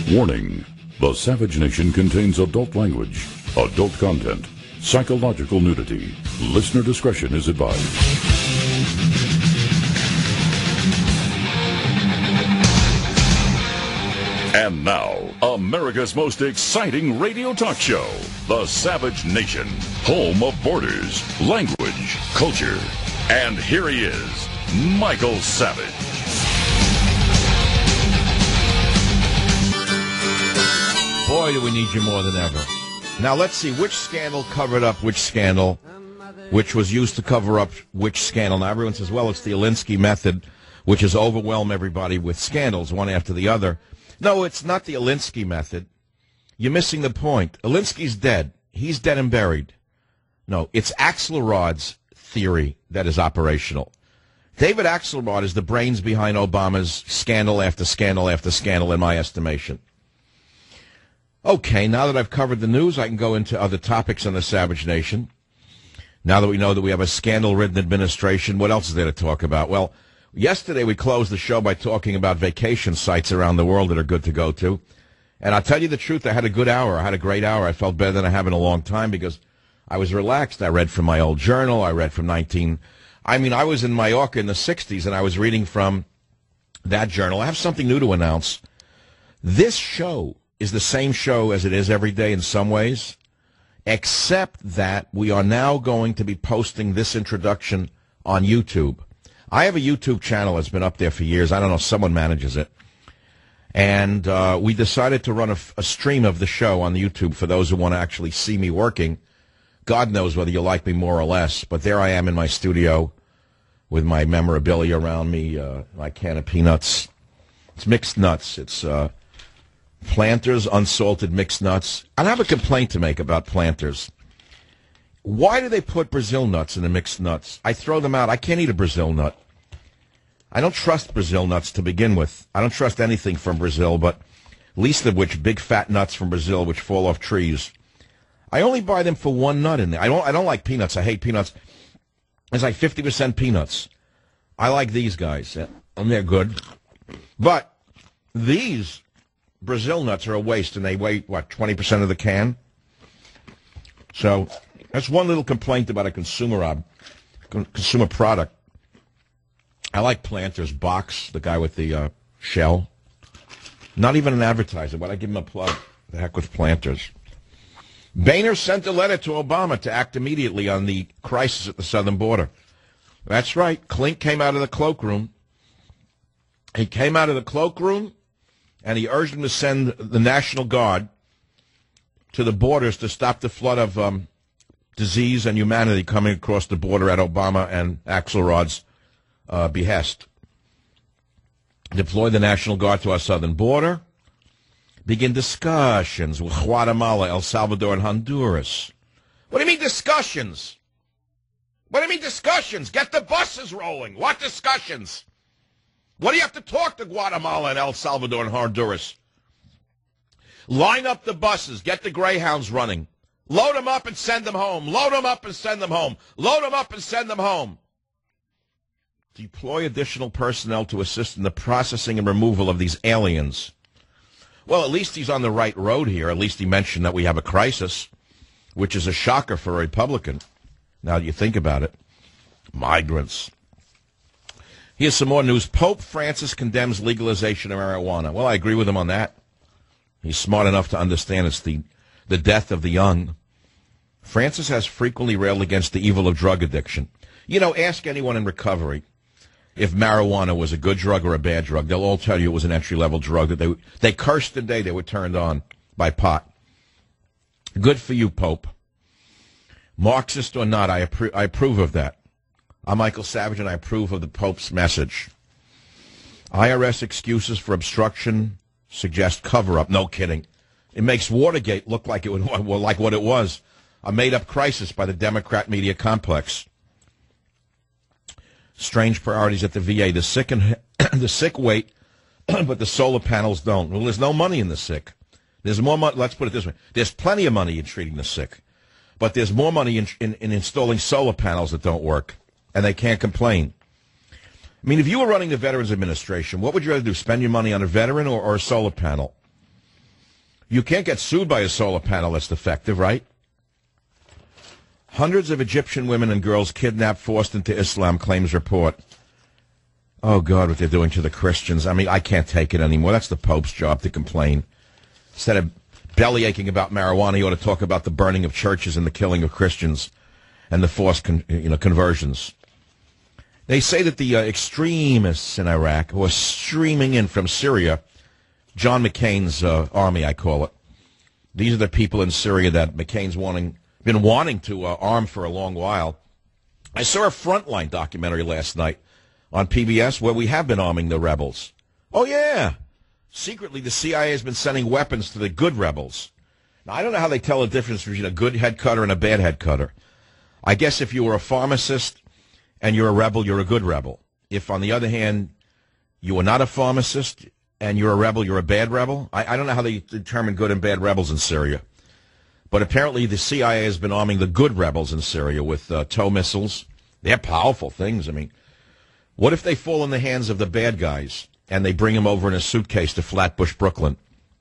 Warning: the Savage Nation contains adult language, adult content, psychological nudity. Listener discretion is advised. And now, America's most exciting radio talk show, The Savage Nation, home of borders, language, culture. And here he is, Michael Savage. Boy, do we need you more than ever. Now, let's see which scandal covered up which scandal, which was used to cover up which scandal. Now, everyone says, well, it's the Alinsky method, which is overwhelm everybody with scandals, one after the other. No, it's not the Alinsky method. You're missing the point. Alinsky's dead. He's dead and buried. No, it's Axelrod's theory that is operational. David Axelrod is the brains behind Obama's scandal after scandal after scandal, in my estimation. Okay, now that I've covered the news, I can go into other topics on the Savage Nation. Now that we know that we have a scandal-ridden administration, what else is there to talk about? Well, yesterday we closed the show by talking about vacation sites around the world that are good to go to. And I'll tell you the truth, I had a good hour. I had a great hour. I felt better than I have in a long time because I was relaxed. I read from my old journal. I read from I was in Mallorca in the 60s, and I was reading from that journal. I have something new to announce. This show is the same show as it is every day in some ways, except that we are now going to be posting this introduction on YouTube. I have a YouTube channel that's been up there for years. I don't know, someone manages it. And we decided to run a stream of the show on YouTube for those who want to actually see me working. God knows whether you like me more or less, but there I am in my studio with my memorabilia around me, my can of peanuts. It's mixed nuts. It's Planters, unsalted mixed nuts. I have a complaint to make about Planters. Why do they put Brazil nuts in the mixed nuts? I throw them out. I can't eat a Brazil nut. I don't trust Brazil nuts to begin with. I don't trust anything from Brazil, but least of which big fat nuts from Brazil which fall off trees. I only buy them for one nut in there. I don't like peanuts. I hate peanuts. It's like 50% peanuts. I like these guys, and they're good. But these Brazil nuts are a waste, and they weigh, 20% of the can? So that's one little complaint about a consumer product. I like Planters. Box, the guy with the shell. Not even an advertiser, but I give him a plug. The heck with Planters. Boehner sent a letter to Obama to act immediately on the crisis at the southern border. That's right. Klink came out of the cloakroom. He came out of the cloakroom, and he urged him to send the National Guard to the borders to stop the flood of disease and humanity coming across the border at Obama and Axelrod's behest. Deploy the National Guard to our southern border. Begin discussions with Guatemala, El Salvador, and Honduras. What do you mean discussions? What do you mean discussions? Get the buses rolling. What discussions? What do you have to talk to Guatemala and El Salvador and Honduras? Line up the buses. Get the Greyhounds running. Load them up and send them home. Load them up and send them home. Load them up and send them home. Deploy additional personnel to assist in the processing and removal of these aliens. Well, at least he's on the right road here. At least he mentioned that we have a crisis, which is a shocker for a Republican. Now that you think about it. Migrants. Here's some more news. Pope Francis condemns legalization of marijuana. Well, I agree with him on that. He's smart enough to understand it's the death of the young. Francis has frequently railed against the evil of drug addiction. You know, ask anyone in recovery if marijuana was a good drug or a bad drug. They'll all tell you it was an entry-level drug, that they cursed the day they were turned on by pot. Good for you, Pope. Marxist or not, I approve of that. I'm Michael Savage, and I approve of the Pope's message. IRS excuses for obstruction suggest cover-up. No kidding. It makes Watergate look like like what it was, a made-up crisis by the Democrat media complex. Strange priorities at the VA. The sick wait, but the solar panels don't. Well, there's no money in the sick. There's more money. Let's put it this way. There's plenty of money in treating the sick, but there's more money in installing solar panels that don't work, and they can't complain. I mean, if you were running the Veterans Administration, what would you rather do, spend your money on a veteran or a solar panel? You can't get sued by a solar panel that's defective, right? Hundreds of Egyptian women and girls kidnapped, forced into Islam, claims report. Oh, God, what they're doing to the Christians. I mean, I can't take it anymore. That's the Pope's job to complain. Instead of belly aching about marijuana, he ought to talk about the burning of churches and the killing of Christians and the forced conversions. They say that the extremists in Iraq who are streaming in from Syria, John McCain's army, I call it. These are the people in Syria that McCain's been wanting to arm for a long while. I saw a Frontline documentary last night on PBS where we have been arming the rebels. Oh, yeah. Secretly, the CIA has been sending weapons to the good rebels. Now, I don't know how they tell the difference between a good head cutter and a bad head cutter. I guess if you were a pharmacist and you're a rebel, you're a good rebel. If, on the other hand, you are not a pharmacist and you're a rebel, you're a bad rebel. I don't know how they determine good and bad rebels in Syria. But apparently the CIA has been arming the good rebels in Syria with tow missiles. They're powerful things. I mean, what if they fall in the hands of the bad guys and they bring them over in a suitcase to Flatbush, Brooklyn?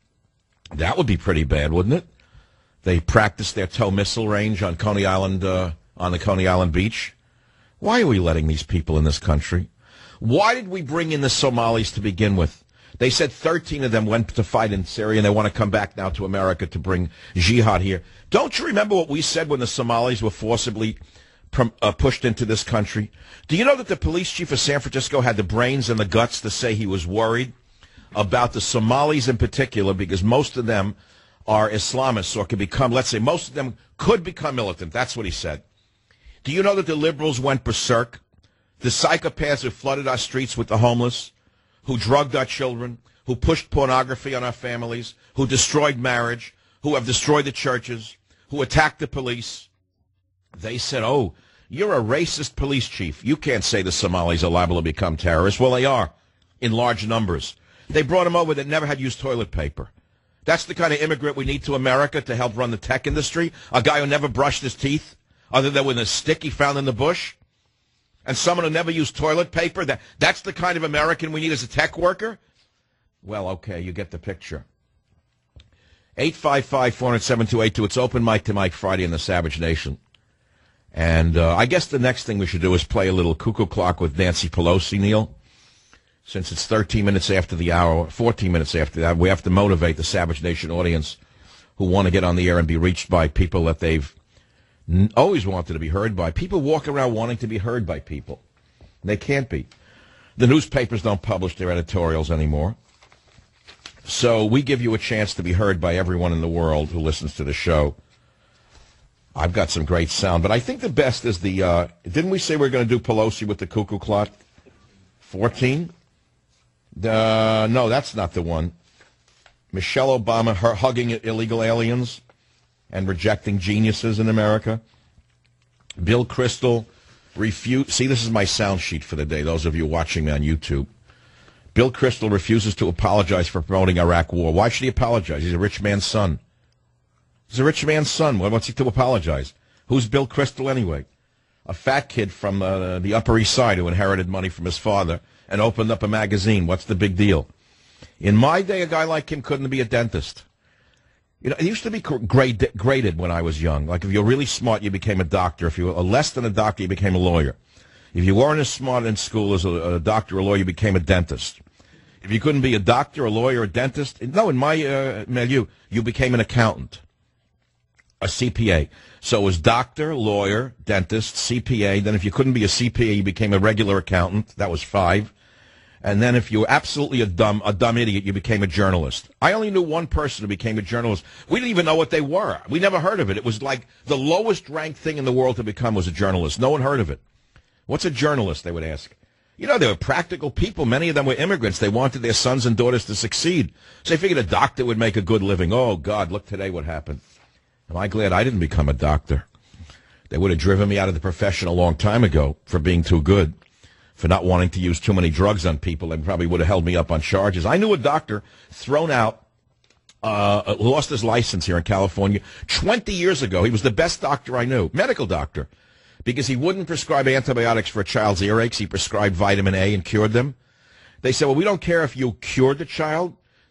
That would be pretty bad, wouldn't it? They practice their tow missile range on Coney Island, on the Coney Island beach. Why are we letting these people in this country? Why did we bring in the Somalis to begin with? They said 13 of them went to fight in Syria, and they want to come back now to America to bring jihad here. Don't you remember what we said when the Somalis were forcibly pushed into this country? Do you know that the police chief of San Francisco had the brains and the guts to say he was worried about the Somalis in particular because most of them are Islamists or could become, let's say, most of them could become militant. That's what he said. Do you know that the liberals went berserk? The psychopaths who flooded our streets with the homeless, who drugged our children, who pushed pornography on our families, who destroyed marriage, who have destroyed the churches, who attacked the police. They said, oh, you're a racist police chief. You can't say the Somalis are liable to become terrorists. Well, they are, in large numbers. They brought them over that never had used toilet paper. That's the kind of immigrant we need to America to help run the tech industry? A guy who never brushed his teeth, other than with a stick he found in the bush? And someone who never used toilet paper? That's the kind of American we need as a tech worker? Well, okay, you get the picture. 855-400-7282. It's Open Mic to Mike Friday in the Savage Nation. And I guess the next thing we should do is play a little cuckoo clock with Nancy Pelosi, Neil. Since it's 13 minutes after the hour, 14 minutes after that, we have to motivate the Savage Nation audience who want to get on the air and be reached by people that they've always wanted to be heard by. People walk around wanting to be heard by people. They can't be. The newspapers don't publish their editorials anymore. So we give you a chance to be heard by everyone in the world who listens to the show. I've got some great sound, but I think the best is the, didn't we say we were going to do Pelosi with the cuckoo clock? 14? No, that's not the one. Michelle Obama, her hugging illegal aliens and rejecting geniuses in America. Bill Kristol see, this is my sound sheet for the day, those of you watching me on YouTube. Bill Kristol refuses to apologize for promoting Iraq war. Why should he apologize? He's a rich man's son. He's a rich man's son. What's he to apologize? Who's Bill Kristol anyway? A fat kid from the Upper East Side who inherited money from his father and opened up a magazine. What's the big deal? In my day, a guy like him couldn't be a dentist. You know, it used to be graded when I was young. Like if you're really smart, you became a doctor. If you were less than a doctor, you became a lawyer. If you weren't as smart in school as a doctor or a lawyer, you became a dentist. If you couldn't be a doctor, a lawyer, a dentist, no, in my milieu, you became an accountant, a CPA. So it was doctor, lawyer, dentist, CPA. Then if you couldn't be a CPA, you became a regular accountant. That was 5. And then if you were absolutely a dumb idiot, you became a journalist. I only knew one person who became a journalist. We didn't even know what they were. We never heard of it. It was like the lowest ranked thing in the world to become was a journalist. No one heard of it. What's a journalist, they would ask. You know, they were practical people. Many of them were immigrants. They wanted their sons and daughters to succeed. So they figured a doctor would make a good living. Oh, God, look today what happened. Am I glad I didn't become a doctor? They would have driven me out of the profession a long time ago for being too good, for not wanting to use too many drugs on people. They probably would have held me up on charges. I knew a doctor thrown out, lost his license here in California 20 years ago. He was the best doctor I knew, medical doctor, because he wouldn't prescribe antibiotics for a child's earaches. He prescribed vitamin A and cured them. They said, well, we don't care if you cured the child.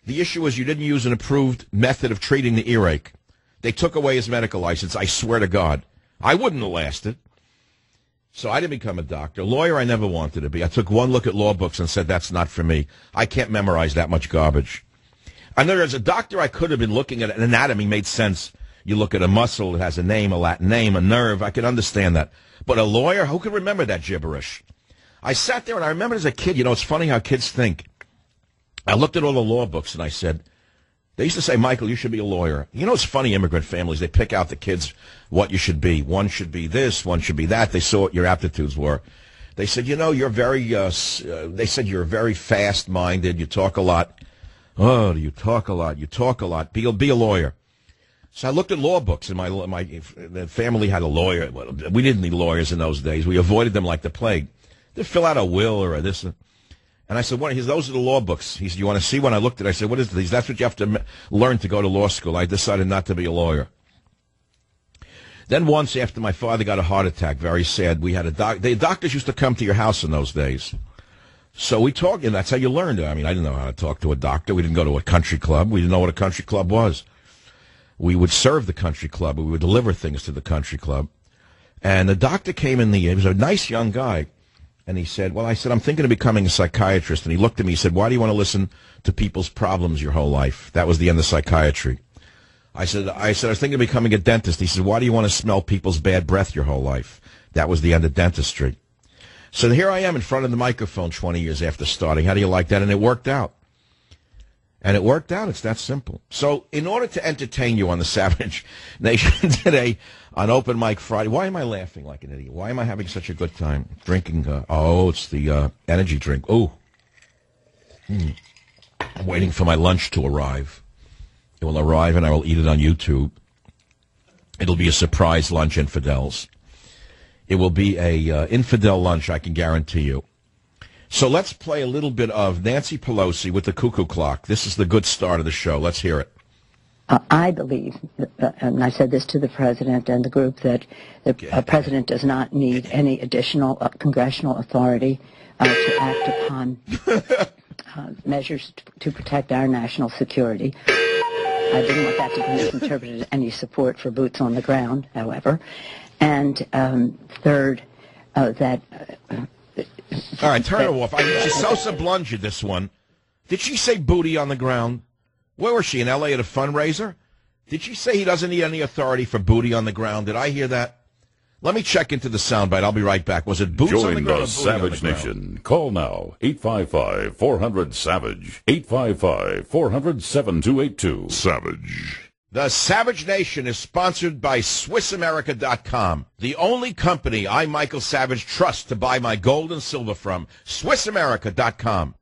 The issue was you didn't use an approved method of treating the earache. They took away his medical license. I swear to God. I wouldn't have lasted. So I didn't become a doctor. Lawyer I never wanted to be. I took one look at law books and said, that's not for me. I can't memorize that much garbage. And there is a doctor I could have been looking at. An anatomy made sense. You look at a muscle, it has a name, a Latin name, a nerve. I can understand that. But a lawyer, who can remember that gibberish? I sat there and I remember as a kid, it's funny how kids think. I looked at all the law books and I said, they used to say, Michael, you should be a lawyer. It's funny, immigrant families, they pick out the kids what you should be. One should be this, one should be that. They saw what your aptitudes were. They said, you're very, they said you're very fast-minded, you talk a lot. Oh, you talk a lot, you talk a lot. Be a lawyer. So I looked at law books, and my family had a lawyer. We didn't need lawyers in those days. We avoided them like the plague. They'd fill out a will or this. And I said, those are the law books. He said, you want to see one? I looked at it. I said, what is these? That's what you have to learn to go to law school. I decided not to be a lawyer. Then once after my father got a heart attack, very sad, we had the doctors used to come to your house in those days. So we talked, and that's how you learned. I didn't know how to talk to a doctor. We didn't go to a country club. We didn't know what a country club was. We would serve the country club. We would deliver things to the country club. And the doctor came in he was a nice young guy. And he said, I said, I'm thinking of becoming a psychiatrist. And he looked at me, he said, why do you want to listen to people's problems your whole life? That was the end of psychiatry. I said, I was thinking of becoming a dentist. He said, why do you want to smell people's bad breath your whole life? That was the end of dentistry. So here I am in front of the microphone 20 years after starting. How do you like that? And it worked out. And it worked out. It's that simple. So in order to entertain you on the Savage Nation today on Open Mic Friday, why am I laughing like an idiot? Why am I having such a good time drinking? It's the energy drink. Oh, I'm waiting for my lunch to arrive. It will arrive and I will eat it on YouTube. It'll be a surprise lunch, infidels. It will be a infidel lunch, I can guarantee you. So let's play a little bit of Nancy Pelosi with the cuckoo clock. This is the good start of the show. Let's hear it. I believe, and I said this to the president and the group, that the president does not need any additional congressional authority to act upon measures to protect our national security. I didn't want that to be misinterpreted as any support for boots on the ground, however. And third, that... All right, turn her off. She's so sublunged, this one. Did she say booty on the ground? Where was she, in L.A. at a fundraiser? Did she say he doesn't need any authority for booty on the ground? Did I hear that? Let me check into the soundbite. I'll be right back. Was it boots on the ground? Join the Savage Nation. Call now. 855-400-SAVAGE. 855-400-7282. Savage. The Savage Nation is sponsored by SwissAmerica.com, the only company I, Michael Savage, trust to buy my gold and silver from. SwissAmerica.com.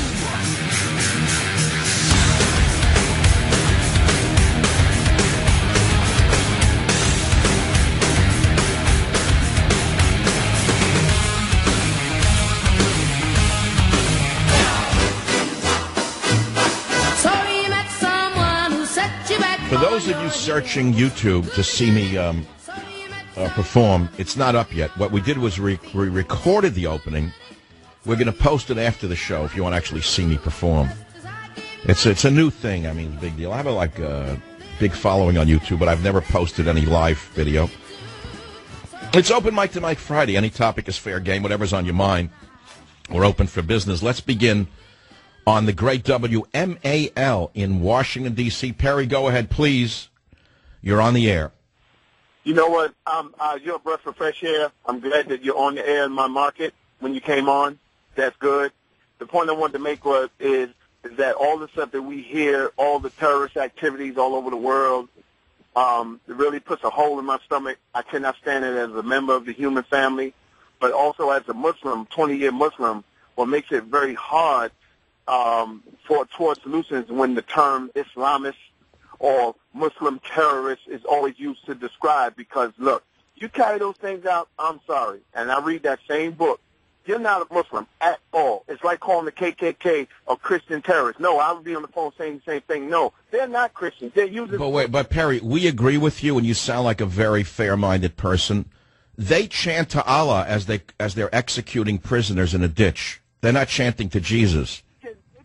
For those of you searching YouTube to see me perform, it's not up yet. What we did was we recorded the opening. We're going to post it after the show if you want to actually see me perform. It's a new thing. It's a big deal. I have a big following on YouTube, but I've never posted any live video. It's Open Mic to Mike Friday. Any topic is fair game. Whatever's on your mind, we're open for business. Let's begin on the great WMAL in Washington, D.C. Perry, go ahead, please. You're on the air. You know what? You're a breath of fresh air. I'm glad that you're on the air in my market when you came on. That's good. The point I wanted to make is that all the stuff that we hear, all the terrorist activities all over the world, it really puts a hole in my stomach. I cannot stand it as a member of the human family, but also as a Muslim, 20-year Muslim, what makes it very hard towards solutions when the term Islamist or Muslim terrorist is always used to describe, because, look, you carry those things out, I'm sorry. And I read that same book. You're not a Muslim at all. It's like calling the KKK a Christian terrorist. No, I would be on the phone saying the same thing. No, they're not Christians. They're using... But Perry, we agree with you, and you sound like a very fair-minded person. They chant to Allah as they're executing prisoners in a ditch. They're not chanting to Jesus.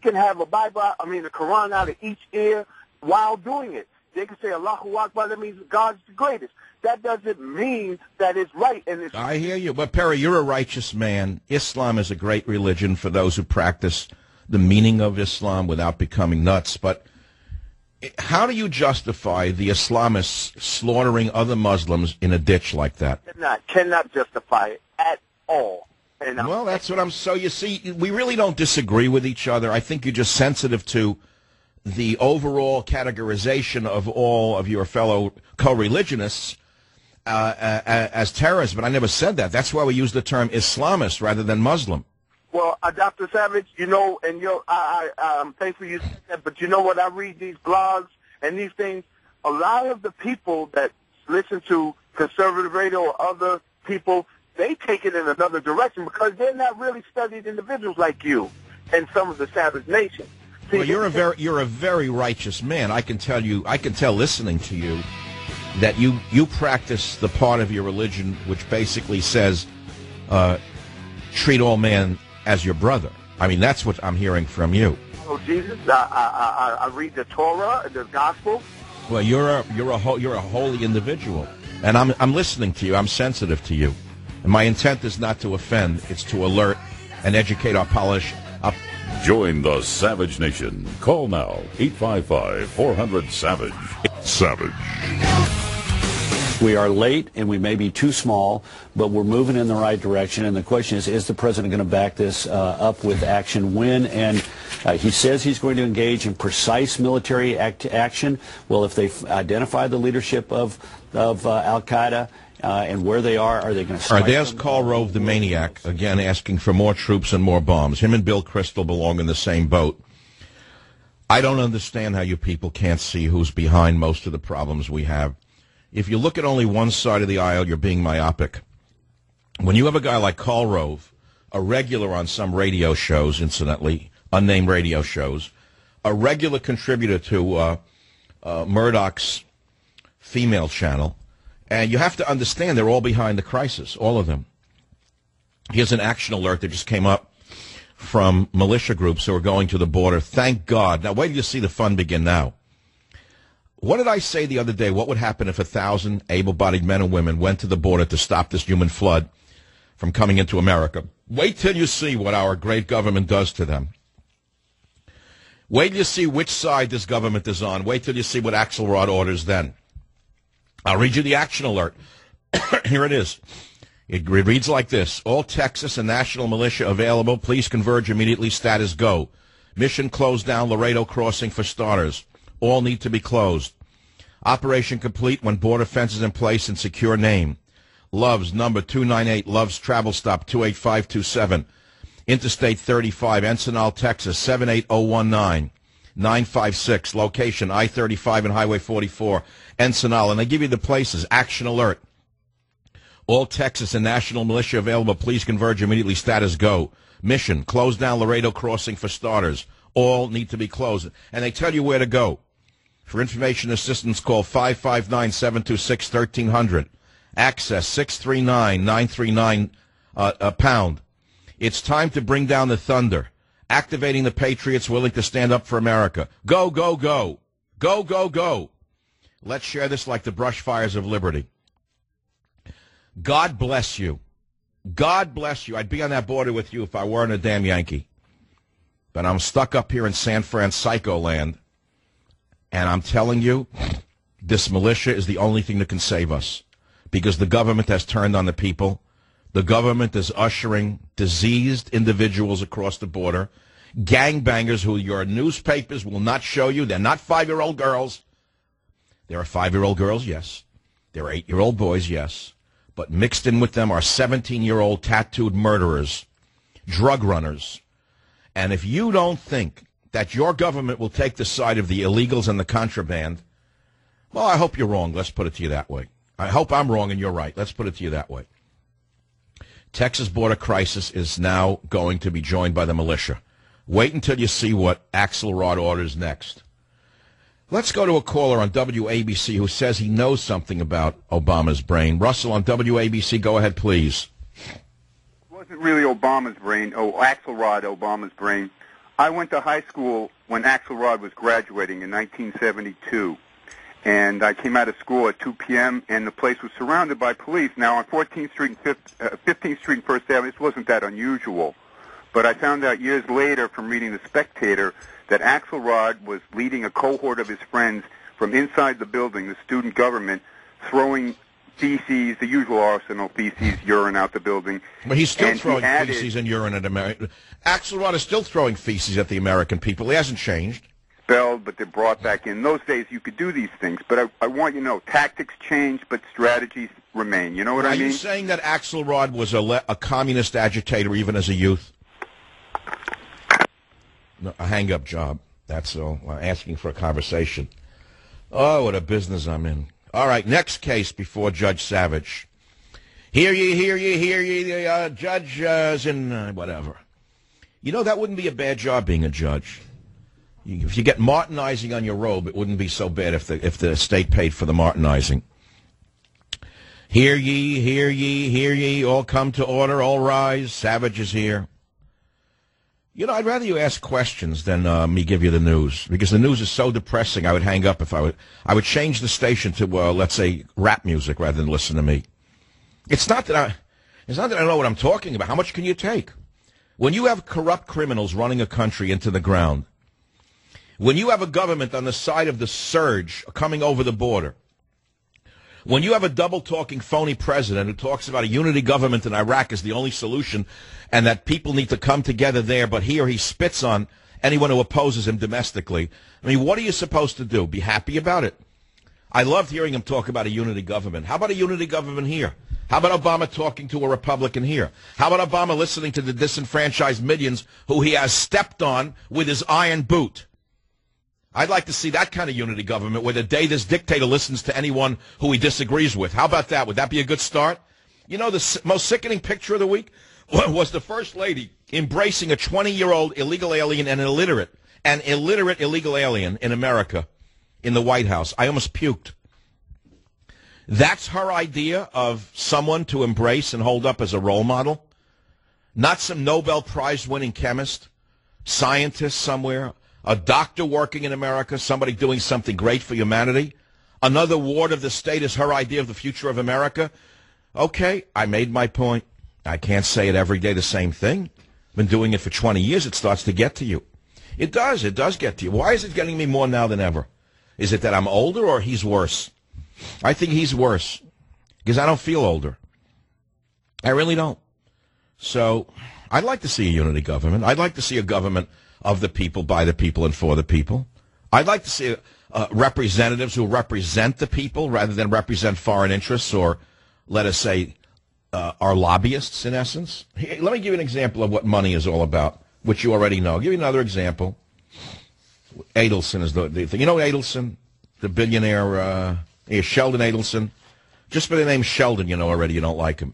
can have a the Quran out of each ear while doing it. They can say Allahu Akbar, that means God's the greatest. That doesn't mean that it's right. And I hear you. But, Perry, you're a righteous man. Islam is a great religion for those who practice the meaning of Islam without becoming nuts. But how do you justify the Islamists slaughtering other Muslims in a ditch like that? Cannot justify it at all. Well, that's what I'm... So, you see, we really don't disagree with each other. I think you're just sensitive to the overall categorization of all of your fellow co-religionists as terrorists, but I never said that. That's why we use the term Islamist rather than Muslim. Well, Dr. Savage, and I'm thankful you said that, but you know what? I read these blogs and these things. A lot of the people that listen to conservative radio or other people, they take it in another direction because they're not really studied individuals like you and some of the Savage Nation. Well, you're a very righteous man. I can tell listening to you that you practice the part of your religion which basically says treat all men as your brother. I mean, that's what I'm hearing from you. Oh, Jesus! I read the Torah, the Gospel. Well, you're a holy individual, and I'm listening to you. I'm sensitive to you, and my intent is not to offend; it's to alert and educate our Join the Savage Nation. Call now, 855-400-SAVAGE. Savage. We are late and we may be too small, but we're moving in the right direction. And the question is the president going to back this up with action when? And he says he's going to engage in precise military action. Well, if they've identified the leadership of al-Qaeda, and where they are they going to strike? There's Karl Rove, the maniac, again asking for more troops and more bombs. Him and Bill Kristol belong in the same boat. I don't understand how you people can't see who's behind most of the problems we have. If you look at only one side of the aisle, you're being myopic. When you have a guy like Karl Rove, a regular on some radio shows, incidentally, unnamed radio shows, a regular contributor to Murdoch's female channel, and you have to understand they're all behind the crisis, all of them. Here's an action alert that just came up from militia groups who are going to the border. Thank God. Now, wait till you see the fun begin now. What did I say the other day? What would happen if 1,000 able-bodied men and women went to the border to stop this human flood from coming into America? Wait till you see what our great government does to them. Wait till you see which side this government is on. Wait till you see what Axelrod orders then. I'll read you the action alert. Here it is. It reads like this. All Texas and national militia available. Please converge immediately. Status go. Mission closed down Laredo crossing for starters. All need to be closed. Operation complete when border fences in place and secure name. Loves number 298. Loves travel stop 28527. Interstate 35. Encinal, Texas 78019. 956. Location I-35 and Highway 44. Encinal. And they give you the places. Action alert. All Texas and national militia available. Please converge immediately. Status go. Mission. Close down Laredo crossing for starters. All need to be closed. And they tell you where to go. For information assistance, call 559-726-1300. Access 639-939 #. It's time to bring down the thunder. Activating the patriots willing to stand up for America. Go, go, go. Go, go, go. Let's share this like the brush fires of liberty. God bless you. God bless you. I'd be on that border with you if I weren't a damn Yankee. But I'm stuck up here in San Francisco land. And I'm telling you, this militia is the only thing that can save us. Because the government has turned on the people. The government is ushering diseased individuals across the border. Gangbangers who your newspapers will not show you. They're not 5-year-old girls. There are 5-year-old girls, yes. There are 8-year-old boys, yes. But mixed in with them are 17-year-old tattooed murderers, drug runners. And if you don't think that your government will take the side of the illegals and the contraband, well, I hope you're wrong. Let's put it to you that way. I hope I'm wrong and you're right. Let's put it to you that way. Texas border crisis is now going to be joined by the militia. Wait until you see what Axelrod orders next. Let's go to a caller on WABC who says he knows something about Obama's brain. Russell on WABC, go ahead, please. It wasn't really Obama's brain. Axelrod, Obama's brain. I went to high school when Axelrod was graduating in 1972. And I came out of school at 2 p.m., and the place was surrounded by police. Now, on 14th Street and 15th Street and First Avenue, this wasn't that unusual. But I found out years later from reading The Spectator that Axelrod was leading a cohort of his friends from inside the building, the student government, throwing feces, the usual arsenal, feces, urine out the building. But he's still throwing feces and urine at America. Axelrod is still throwing feces at the American people. He hasn't changed. Expelled, but they're brought back in. Those days you could do these things, but I want you to know, tactics change, but strategies remain. You know what I mean? Are you saying that Axelrod was a communist agitator even as a youth? No, a hang-up job, that's all. I'm asking for a conversation. Oh, what a business I'm in. All right, next case before Judge Savage. Hear ye, judges and whatever. You know, that wouldn't be a bad job being a judge. If you get Martinizing on your robe, it wouldn't be so bad if the state paid for the Martinizing. Hear ye, all come to order, all rise, Savage is here. You know, I'd rather you ask questions than me give you the news, because the news is so depressing. I would hang up if I would change the station to, let's say, rap music rather than listen to me. It's not that I know what I'm talking about. How much can you take? When you have corrupt criminals running a country into the ground, when you have a government on the side of the surge coming over the border, when you have a double-talking phony president who talks about a unity government in Iraq is the only solution and that people need to come together there, but here he spits on anyone who opposes him domestically, I mean, what are you supposed to do? Be happy about it? I loved hearing him talk about a unity government. How about a unity government here? How about Obama talking to a Republican here? How about Obama listening to the disenfranchised millions who he has stepped on with his iron boot? I'd like to see that kind of unity government where the day this dictator listens to anyone who he disagrees with. How about that? Would that be a good start? You know, the most sickening picture of the week was the First Lady embracing a 20-year-old illegal alien and an illiterate illegal alien in America in the White House. I almost puked. That's her idea of someone to embrace and hold up as a role model? Not some Nobel Prize-winning chemist, scientist somewhere, a doctor working in America, somebody doing something great for humanity. Another ward of the state is her idea of the future of America. Okay, I made my point. I can't say it every day the same thing. Been doing it for 20 years. It starts to get to you. It does get to you. Why is it getting me more now than ever? Is it that I'm older or he's worse? I think he's worse because I don't feel older. I really don't. So I'd like to see a unity government. I'd like to see a government of the people, by the people, and for the people. I'd like to see representatives who represent the people rather than represent foreign interests or, let us say, are lobbyists, in essence. Let me give you an example of what money is all about, which you already know. I'll give you another example. Adelson is the thing. You know Adelson, the billionaire, Sheldon Adelson? Just by the name Sheldon, you know already you don't like him.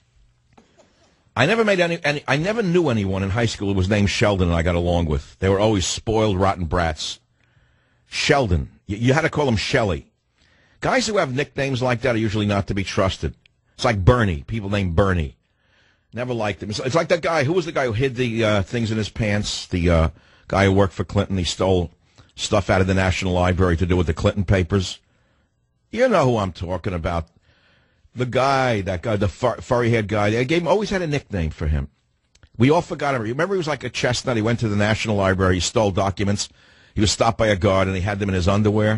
I never knew anyone in high school who was named Sheldon and I got along with. They were always spoiled, rotten brats. Sheldon. You had to call him Shelley. Guys who have nicknames like that are usually not to be trusted. It's like Bernie. People named Bernie. Never liked him. It's like that guy. Who was the guy who hid the things in his pants? The guy who worked for Clinton. He stole stuff out of the National Library to do with the Clinton papers. You know who I'm talking about. The guy, the furry-haired guy, they always had a nickname for him. We all forgot him. Remember he was like a chestnut. He went to the National Library. He stole documents. He was stopped by a guard, and he had them in his underwear.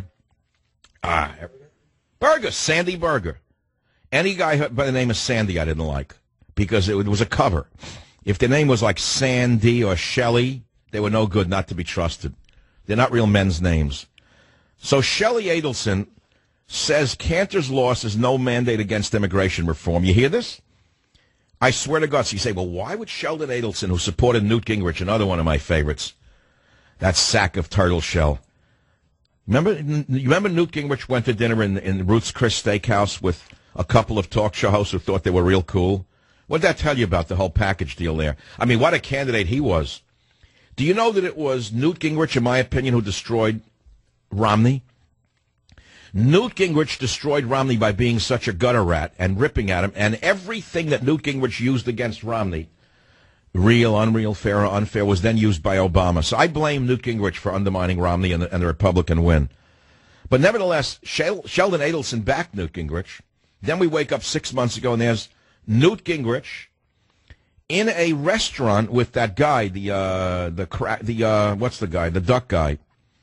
Berger, Sandy Berger. Any guy by the name of Sandy I didn't like because it was a cover. If their name was like Sandy or Shelley, they were no good, not to be trusted. They're not real men's names. So Shelley Adelson says Cantor's loss is no mandate against immigration reform. You hear this? I swear to God. So you say, well, why would Sheldon Adelson, who supported Newt Gingrich, another one of my favorites, that sack of turtle shell? Remember Newt Gingrich went to dinner in Ruth's Chris Steakhouse with a couple of talk show hosts who thought they were real cool? What did that tell you about the whole package deal there? I mean, what a candidate he was. Do you know that it was Newt Gingrich, in my opinion, who destroyed Romney? Newt Gingrich destroyed Romney by being such a gutter rat and ripping at him, and everything that Newt Gingrich used against Romney, real, unreal, fair, or unfair, was then used by Obama. So I blame Newt Gingrich for undermining Romney and the Republican win. But nevertheless, Sheldon Adelson backed Newt Gingrich. Then we wake up 6 months ago, and there's Newt Gingrich in a restaurant with that guy, what's the guy, the duck guy.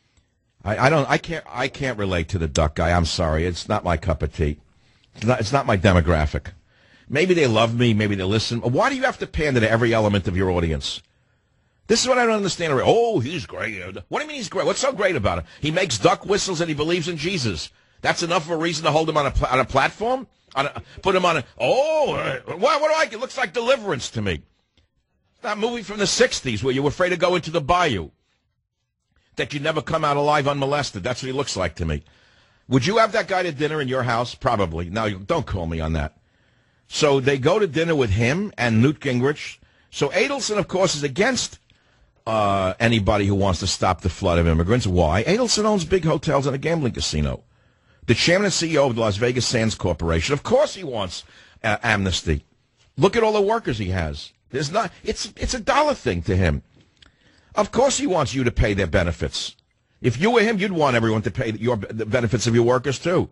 I can't relate to the duck guy. I'm sorry, it's not my cup of tea. It's not my demographic. Maybe they love me, maybe they listen. Why do you have to pander to every element of your audience? This is what I don't understand. Oh, he's great. What do you mean he's great? What's so great about him? He makes duck whistles and he believes in Jesus. That's enough of a reason to hold him on a platform? Put him on a... Oh, what do I... It looks like Deliverance to me. It's that movie from the 60s where you were afraid to go into the bayou. That you never come out alive unmolested. That's what he looks like to me. Would you have that guy to dinner in your house? Probably. Now, don't call me on that. So they go to dinner with him and Newt Gingrich. So Adelson, of course, is against anybody who wants to stop the flood of immigrants. Why? Adelson owns big hotels and a gambling casino. The chairman and CEO of the Las Vegas Sands Corporation. Of course he wants amnesty. Look at all the workers he has. It's a dollar thing to him. Of course he wants you to pay their benefits. If you were him, you'd want everyone to pay the benefits of your workers, too.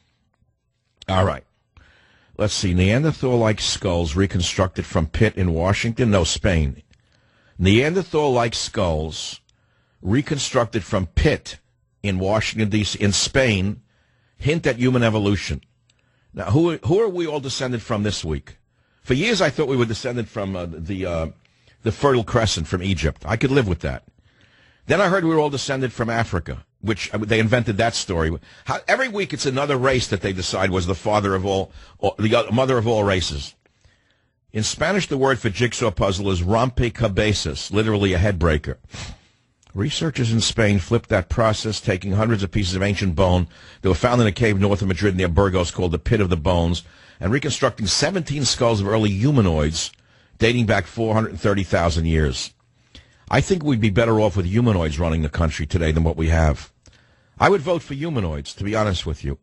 All right. Let's see. Neanderthal-like skulls reconstructed from Pitt in Washington. No, Spain. Neanderthal-like skulls reconstructed from Pitt in Washington, D.C., in Spain, hint at human evolution. Now, who are we all descended from this week? For years, I thought we were descended from the Fertile Crescent from Egypt. I could live with that. Then I heard we were all descended from Africa, which they invented that story. Every week it's another race that they decide was the father of all, or the mother of all races. In Spanish, the word for jigsaw puzzle is rompecabezas, literally a head breaker. Researchers in Spain flipped that process, taking hundreds of pieces of ancient bone that were found in a cave north of Madrid near Burgos called the Pit of the Bones, and reconstructing 17 skulls of early humanoids dating back 430,000 years. I think we'd be better off with humanoids running the country today than what we have. I would vote for humanoids, to be honest with you.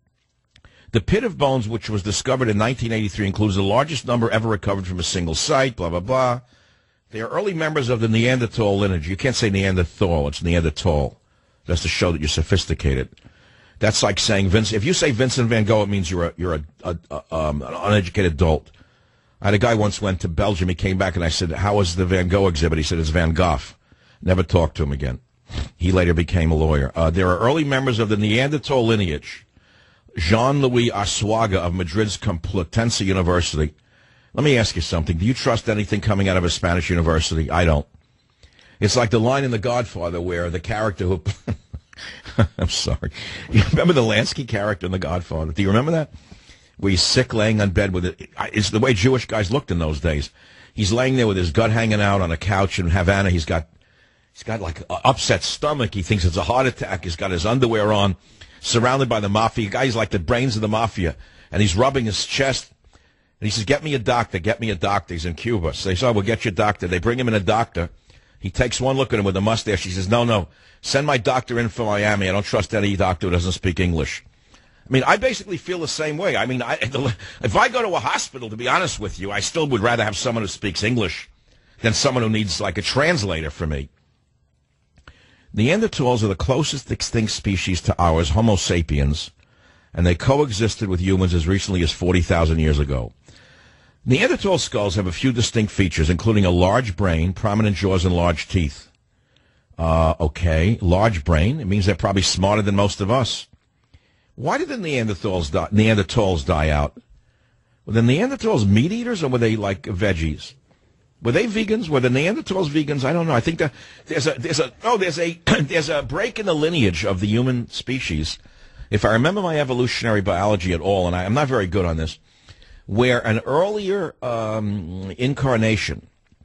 The Pit of Bones, which was discovered in 1983, includes the largest number ever recovered from a single site, blah, blah, blah. They are early members of the Neanderthal lineage. You can't say Neanderthal, it's Neanderthal. That's to show that you're sophisticated. That's like saying if you say Vincent van Gogh, it means you're an uneducated adult. I had a guy once went to Belgium. He came back and I said, "How was the Van Gogh exhibit?" He said, "It's Van Gogh." Never talked to him again. He later became a lawyer. There are early members of the Neanderthal lineage. Jean-Louis Assuaga of Madrid's Complutense University. Let me ask you something. Do you trust anything coming out of a Spanish university? I don't. It's like the line in The Godfather where the character who... I'm sorry. You remember the Lansky character in The Godfather? Do you remember that? Where he's sick, laying on bed with it. It's the way Jewish guys looked in those days. He's laying there with his gut hanging out on a couch in Havana. He's got like an upset stomach. He thinks it's a heart attack. He's got his underwear on, surrounded by the mafia. Guys like the brains of the mafia. And he's rubbing his chest. And he says, "Get me a doctor, get me a doctor." He's in Cuba. So they say, "Oh, we'll get you a doctor." They bring him in a doctor. He takes one look at him with a mustache. He says, no, send my doctor in from Miami. I don't trust any doctor who doesn't speak English. I mean, I basically feel the same way. I mean, if I go to a hospital, to be honest with you, I still would rather have someone who speaks English than someone who needs like a translator for me. Neanderthals are the closest extinct species to ours, Homo sapiens, and they coexisted with humans as recently as 40,000 years ago. Neanderthal skulls have a few distinct features, including a large brain, prominent jaws, and large teeth. Okay, large brain. It means they're probably smarter than most of us. Why did the Neanderthals die out? Were the Neanderthals meat eaters, or were they like veggies? Were they vegans? Were the Neanderthals vegans? I don't know. I think that there's a break in the lineage of the human species. If I remember my evolutionary biology at all, and I'm not very good on this, where an earlier incarnation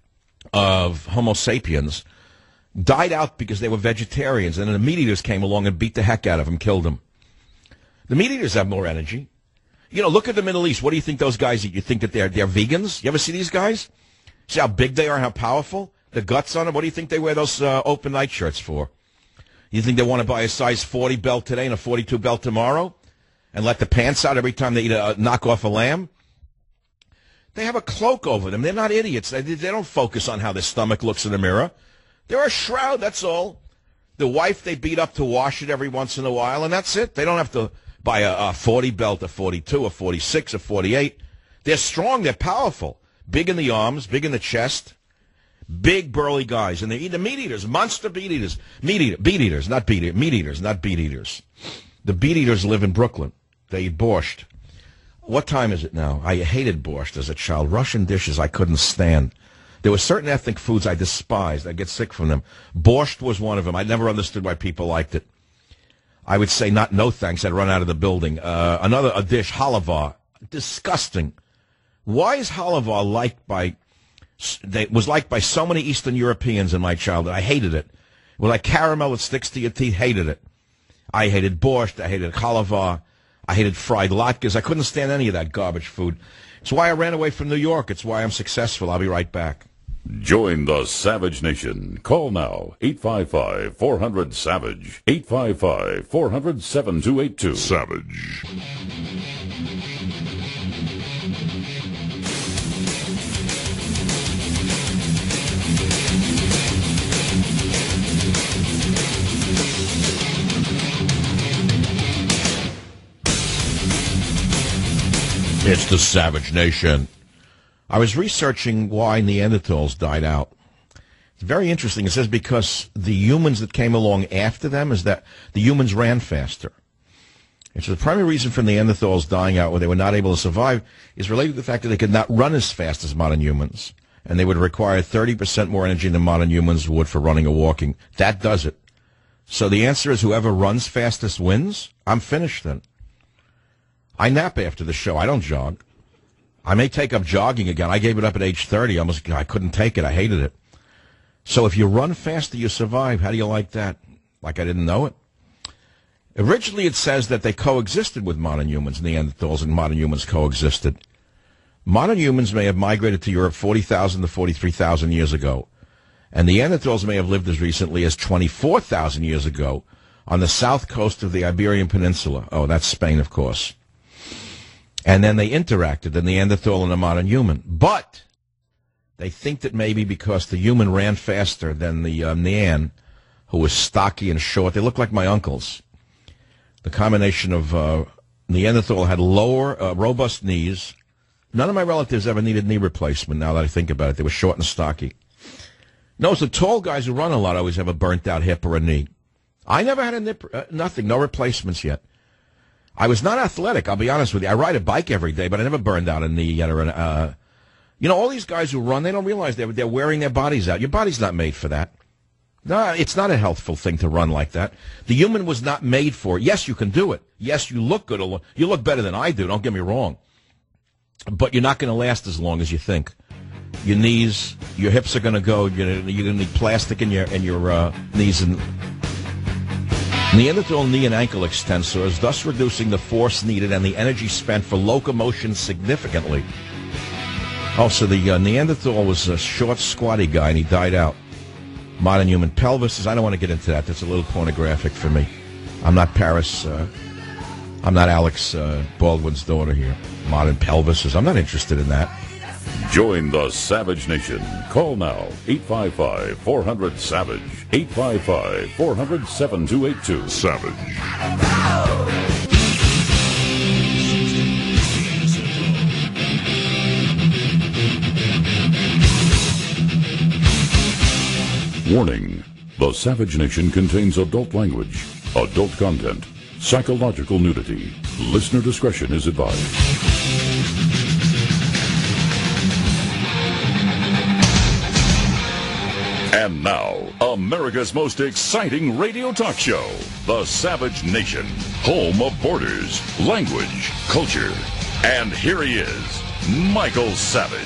of Homo sapiens died out because they were vegetarians, and then the meat eaters came along and beat the heck out of them, killed them. The meat eaters have more energy. You know, look at the Middle East. What do you think those guys eat? You think that they're vegans? You ever see these guys? See how big they are, how powerful? The guts on them? What do you think they wear those open night shirts for? You think they want to buy a size 40 belt today and a 42 belt tomorrow? And let the pants out every time they eat knock off a lamb? They have a cloak over them. They're not idiots. They don't focus on how their stomach looks in the mirror. They're a shroud, that's all. The wife they beat up to wash it every once in a while, and that's it. They don't have to buy a 40 belt, a 42, a 46, a 48. They're strong. They're powerful. Big in the arms, big in the chest. Big, burly guys. And they're meat eaters, monster meat eaters. Meat eaters, not beat eaters. The beet eaters live in Brooklyn. They eat borscht. What time is it now? I hated borscht as a child. Russian dishes I couldn't stand. There were certain ethnic foods I despised. I'd get sick from them. Borscht was one of them. I never understood why people liked it. I would say no thanks. I'd run out of the building. A dish, halava. Disgusting. Why is halava liked by so many Eastern Europeans in my childhood? I hated it. Well, like caramel that sticks to your teeth, hated it. I hated borscht. I hated halava. I hated fried latkes. I couldn't stand any of that garbage food. It's why I ran away from New York. It's why I'm successful. I'll be right back. Join the Savage Nation. Call now, 855-400-SAVAGE. 855-400-7282. Savage. It's the Savage Nation. I was researching why Neanderthals died out. It's very interesting. It says because the humans that came along after them is that the humans ran faster. And so the primary reason for Neanderthals dying out, where they were not able to survive, is related to the fact that they could not run as fast as modern humans. And they would require 30% more energy than modern humans would for running or walking. That does it. So the answer is whoever runs fastest wins. I'm finished then. I nap after the show. I don't jog. I may take up jogging again. I gave it up at age 30. I couldn't take it. I hated it. So if you run faster, you survive. How do you like that? Like I didn't know it? Originally, it says that they coexisted with modern humans. Neanderthals and modern humans coexisted. Modern humans may have migrated to Europe 40,000 to 43,000 years ago. And Neanderthals may have lived as recently as 24,000 years ago on the south coast of the Iberian Peninsula. Oh, that's Spain, of course. And then they interacted, the Neanderthal and the modern human. But they think that maybe because the human ran faster than the Nean, who was stocky and short, they look like my uncles. The combination of Neanderthal had lower, robust knees. None of my relatives ever needed knee replacement, now that I think about it. They were short and stocky. No, it's the tall guys who run a lot always have a burnt-out hip or a knee. I never had nothing, no replacements yet. I was not athletic, I'll be honest with you. I ride a bike every day, but I never burned out a knee yet. All these guys who run, they don't realize they're wearing their bodies out. Your body's not made for that. No, it's not a healthful thing to run like that. The human was not made for it. Yes, you can do it. Yes, you look good. You look better than I do, don't get me wrong. But you're not going to last as long as you think. Your knees, your hips are going to go. You're going to need plastic in your knees and... Neanderthal knee and ankle extensors, thus reducing the force needed and the energy spent for locomotion significantly. Also, the Neanderthal was a short, squatty guy, and he died out. Modern human pelvis, I don't want to get into that. That's a little pornographic for me. I'm not Paris. I'm not Alex Baldwin's daughter here. Modern pelvises. I'm not interested in that. Join the Savage Nation. Call now, 855-400-SAVAGE. 855-400-7282. Savage. Warning. The Savage Nation contains adult language, adult content, psychological nudity. Listener discretion is advised. And now, America's most exciting radio talk show, The Savage Nation, home of borders, language, culture. And here he is, Michael Savage.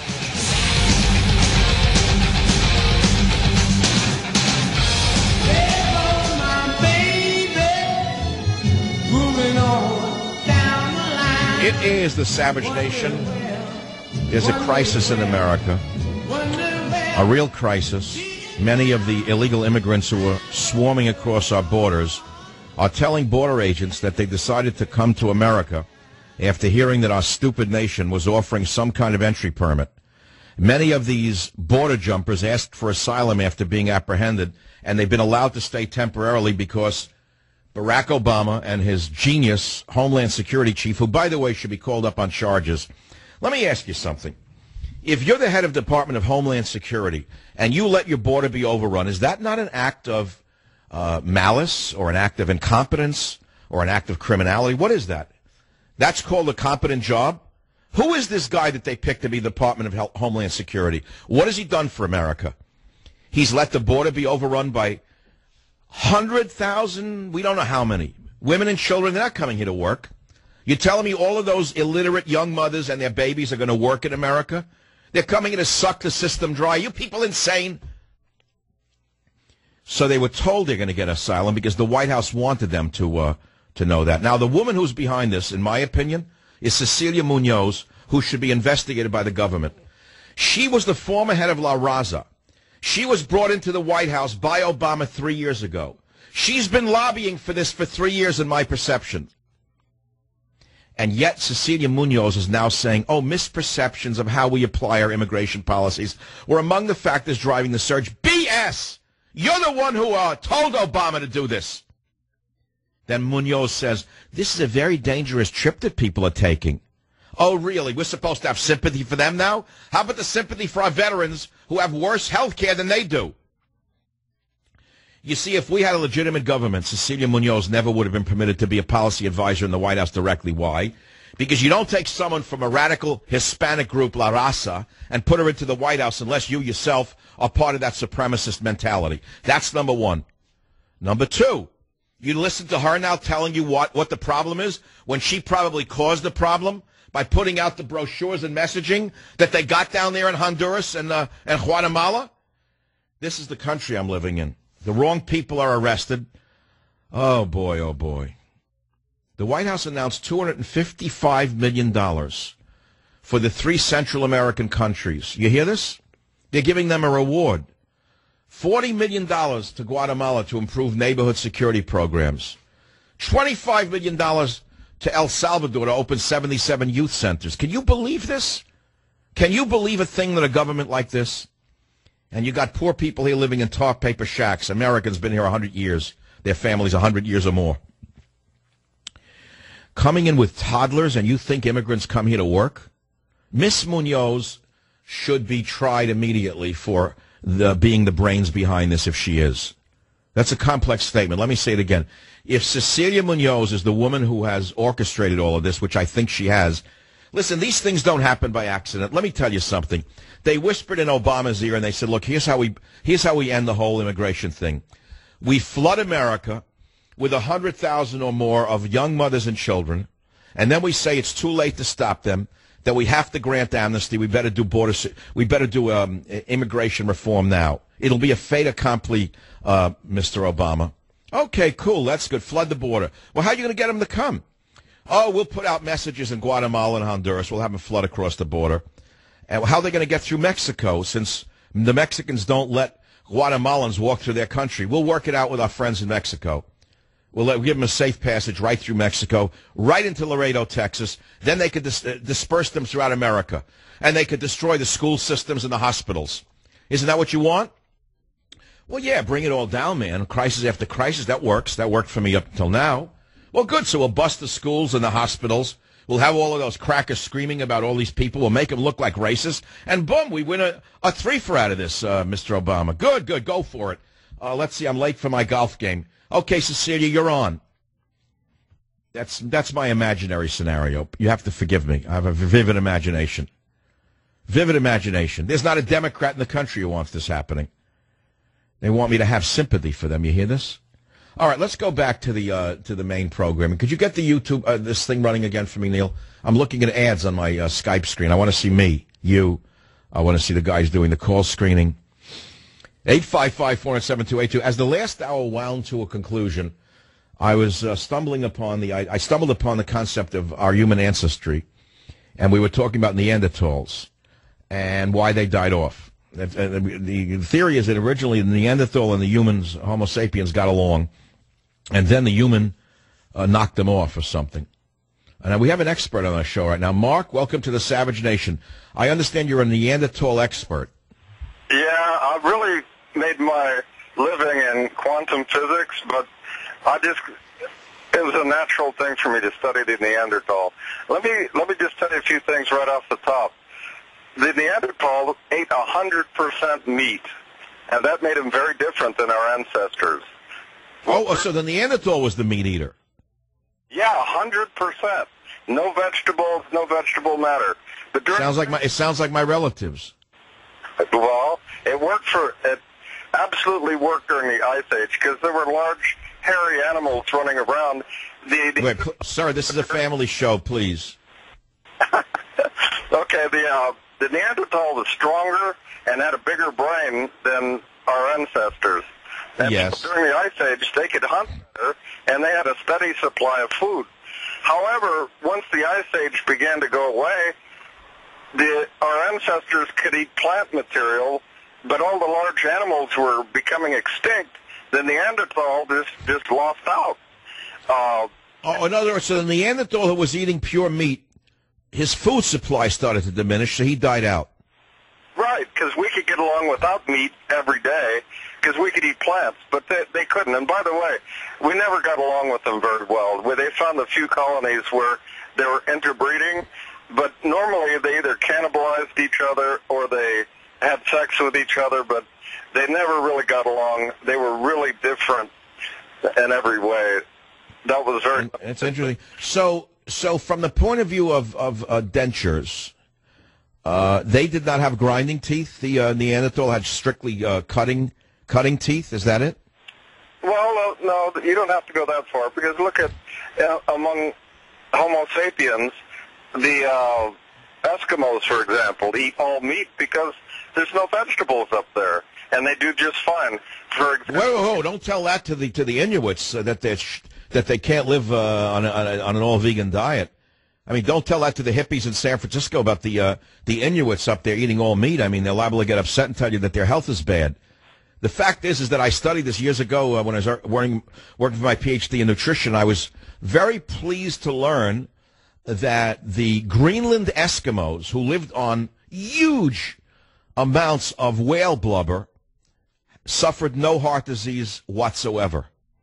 It is the Savage Nation. There's a crisis in America, a real crisis. Many of the illegal immigrants who are swarming across our borders are telling border agents that they decided to come to America after hearing that our stupid nation was offering some kind of entry permit. Many of these border jumpers asked for asylum after being apprehended, and they've been allowed to stay temporarily because Barack Obama and his genius Homeland Security chief, who, by the way, should be called up on charges. Let me ask you something. If you're the head of Department of Homeland Security and you let your border be overrun, is that not an act of malice or an act of incompetence or an act of criminality? What is that? That's called a competent job? Who is this guy that they picked to be the Department of Homeland Security? What has he done for America? He's let the border be overrun by 100,000, we don't know how many, women and children. They're not coming here to work. You're telling me all of those illiterate young mothers and their babies are going to work in America? They're coming here to suck the system dry. Are you people insane? So they were told they're going to get asylum because the White House wanted them to know that. Now, the woman who's behind this, in my opinion, is Cecilia Munoz, who should be investigated by the government. She was the former head of La Raza. She was brought into the White House by Obama 3 years ago. She's been lobbying for this for 3 years, in my perception. And yet Cecilia Munoz is now saying, oh, misperceptions of how we apply our immigration policies were among the factors driving the surge. BS! You're the one who told Obama to do this. Then Munoz says, this is a very dangerous trip that people are taking. Oh, really? We're supposed to have sympathy for them now? How about the sympathy for our veterans who have worse health care than they do? You see, if we had a legitimate government, Cecilia Munoz never would have been permitted to be a policy advisor in the White House directly. Why? Because you don't take someone from a radical Hispanic group, La Raza, and put her into the White House unless you yourself are part of that supremacist mentality. That's number one. Number two, you listen to her now telling you what the problem is when she probably caused the problem by putting out the brochures and messaging that they got down there in Honduras and Guatemala. This is the country I'm living in. The wrong people are arrested. Oh, boy, oh, boy. The White House announced $255 million for the 3 Central American countries. You hear this? They're giving them a reward. $40 million to Guatemala to improve neighborhood security programs. $25 million to El Salvador to open 77 youth centers. Can you believe this? Can you believe a thing that a government like this? And you got poor people here living in tar paper shacks. Americans been here 100 years. Their families 100 years or more. Coming in with toddlers, and you think immigrants come here to work? Miss Munoz should be tried immediately for being the brains behind this, if she is. That's a complex statement. Let me say it again. If Cecilia Munoz is the woman who has orchestrated all of this, which I think she has, listen, these things don't happen by accident. Let me tell you something. They whispered in Obama's ear and they said, look, here's how we end the whole immigration thing. We flood America with 100,000 or more of young mothers and children, and then we say it's too late to stop them, that we have to grant amnesty. We better do immigration reform now. It'll be a fait accompli, Mr. Obama. Okay, cool. That's good. Flood the border. Well, how are you going to get them to come? Oh, we'll put out messages in Guatemala and Honduras. We'll have them flood across the border. And how are they going to get through Mexico since the Mexicans don't let Guatemalans walk through their country? We'll work it out with our friends in Mexico. We'll give them a safe passage right through Mexico, right into Laredo, Texas. Then they could disperse them throughout America. And they could destroy the school systems and the hospitals. Isn't that what you want? Well, yeah, bring it all down, man. Crisis after crisis, that works. That worked for me up until now. Well, good. So we'll bust the schools and the hospitals. We'll have all of those crackers screaming about all these people. We'll make them look like racists. And boom, we win a threefer out of this, Mr. Obama. Good, good. Go for it. Let's see. I'm late for my golf game. Okay, Cecilia, you're on. That's my imaginary scenario. You have to forgive me. I have a vivid imagination. Vivid imagination. There's not a Democrat in the country who wants this happening. They want me to have sympathy for them. You hear this? All right, let's go back to the main program. Could you get the YouTube this thing running again for me, Neil? I'm looking at ads on my Skype screen. I want to see me, you. I want to see the guys doing the call screening. 855-407-282. As the last hour wound to a conclusion, I was stumbled upon the concept of our human ancestry, and we were talking about Neanderthals and why they died off. The theory is that originally the Neanderthal and the humans, Homo sapiens, got along, and then the human knocked them off or something. And we have an expert on our show right now. Mark, welcome to the Savage Nation. I understand you're a Neanderthal expert. Yeah, I've really made my living in quantum physics, but it was a natural thing for me to study the Neanderthal. Let me just tell you a few things right off the top. The Neanderthal ate 100% meat, and that made him very different than our ancestors. Oh, so the Neanderthal was the meat eater. Yeah, 100%. No vegetables, no vegetable matter. But it sounds like my relatives. Well, it absolutely worked during the Ice Age because there were large, hairy animals running around. Wait, sir, this is a family show, please. Okay, the Neanderthal was stronger and had a bigger brain than our ancestors. And yes. During the Ice Age, they could hunt better, and they had a steady supply of food. However, once the Ice Age began to go away, our ancestors could eat plant material, but all the large animals were becoming extinct. The Neanderthal just lost out. In other words, so the Neanderthal who was eating pure meat, his food supply started to diminish, so he died out. Right, because we could get along without meat every day, because we could eat plants, but they couldn't. And by the way, we never got along with them very well. They found a few colonies where they were interbreeding, but normally they either cannibalized each other or they had sex with each other, but they never really got along. They were really different in every way. That was very... It's interesting. So from the point of view of dentures, they did not have grinding teeth. The Neanderthal had strictly cutting teeth. Is that it? Well, no, you don't have to go that far, because look at, among Homo sapiens, the Eskimos, for example, eat all meat because there's no vegetables up there, and they do just fine. For example, whoa, don't tell that to the Inuits that they can't live on an all-vegan diet. I mean, don't tell that to the hippies in San Francisco about the Inuits up there eating all meat. I mean, they're liable to get upset and tell you that their health is bad. The fact is that I studied this years ago when I was working for my PhD in nutrition. I was very pleased to learn that the Greenland Eskimos, who lived on huge amounts of whale blubber, suffered no heart disease whatsoever.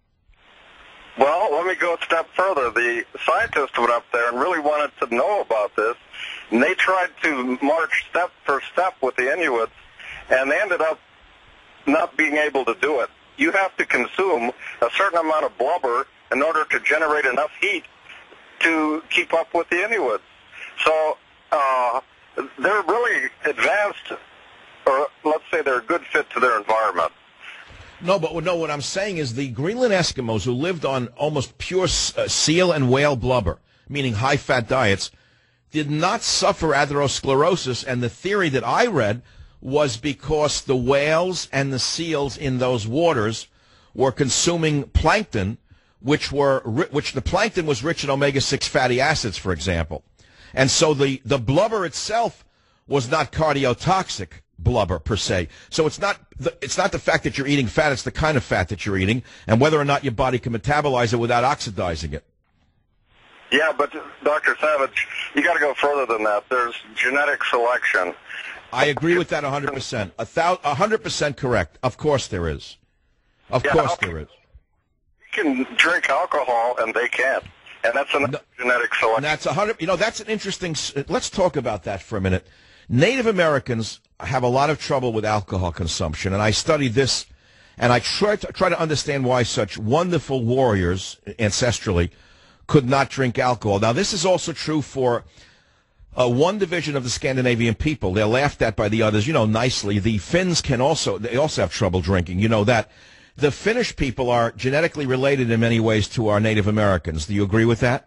Well, let me go a step further. The scientists went up there and really wanted to know about this, and they tried to march step for step with the Inuits, and they ended up not being able to do it. You have to consume a certain amount of blubber in order to generate enough heat to keep up with the Inuits. So they're really advanced, or let's say they're a good fit to their environment. No, what I'm saying is the Greenland Eskimos, who lived on almost pure seal and whale blubber, meaning high-fat diets, did not suffer atherosclerosis, and the theory that I read was because the whales and the seals in those waters were consuming plankton, which the plankton was rich in omega-6 fatty acids, for example. And so the blubber itself was not cardiotoxic blubber per se. So it's not the fact that you're eating fat, it's the kind of fat that you're eating and whether or not your body can metabolize it without oxidizing it. Yeah, but Dr. Savage, you got to go further than that. There's genetic selection. I agree with that 100%. 100% correct. Of course there is. Of course there is. You can drink alcohol and they can't. And that's another genetic selection. And that's 100. That's an interesting. Let's talk about that for a minute. Native Americans have a lot of trouble with alcohol consumption, and I studied this, and I try to understand why such wonderful warriors ancestrally could not drink alcohol. Now, this is also true for one division of the Scandinavian people. They're laughed at by the others, nicely. The Finns they also have trouble drinking. You know that. The Finnish people are genetically related in many ways to our Native Americans. Do you agree with that?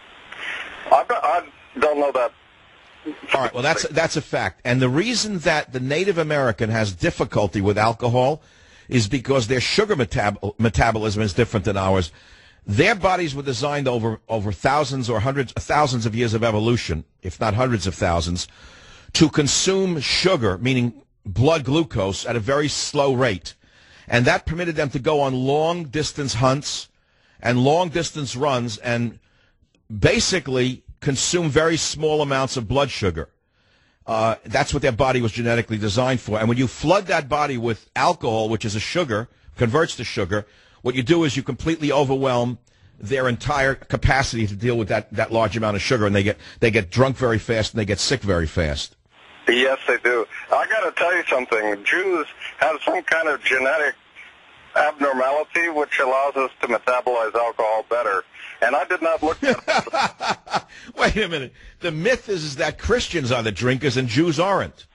I don't know that. All right, well, that's a fact. And the reason that the Native American has difficulty with alcohol is because their sugar metabolism is different than ours. Their bodies were designed over thousands or thousands of years of evolution, if not hundreds of thousands, to consume sugar, meaning blood glucose, at a very slow rate. And that permitted them to go on long-distance hunts and long-distance runs and basically consume very small amounts of blood sugar. That's what their body was genetically designed for. And when you flood that body with alcohol, which is a sugar, converts to sugar, what you do is you completely overwhelm their entire capacity to deal with that large amount of sugar, and they get drunk very fast and they get sick very fast. Yes, they do. I got to tell you something. Jews have some kind of genetic abnormality which allows us to metabolize alcohol better. And I did not look at it. Wait a minute. The myth is that Christians are the drinkers and Jews aren't.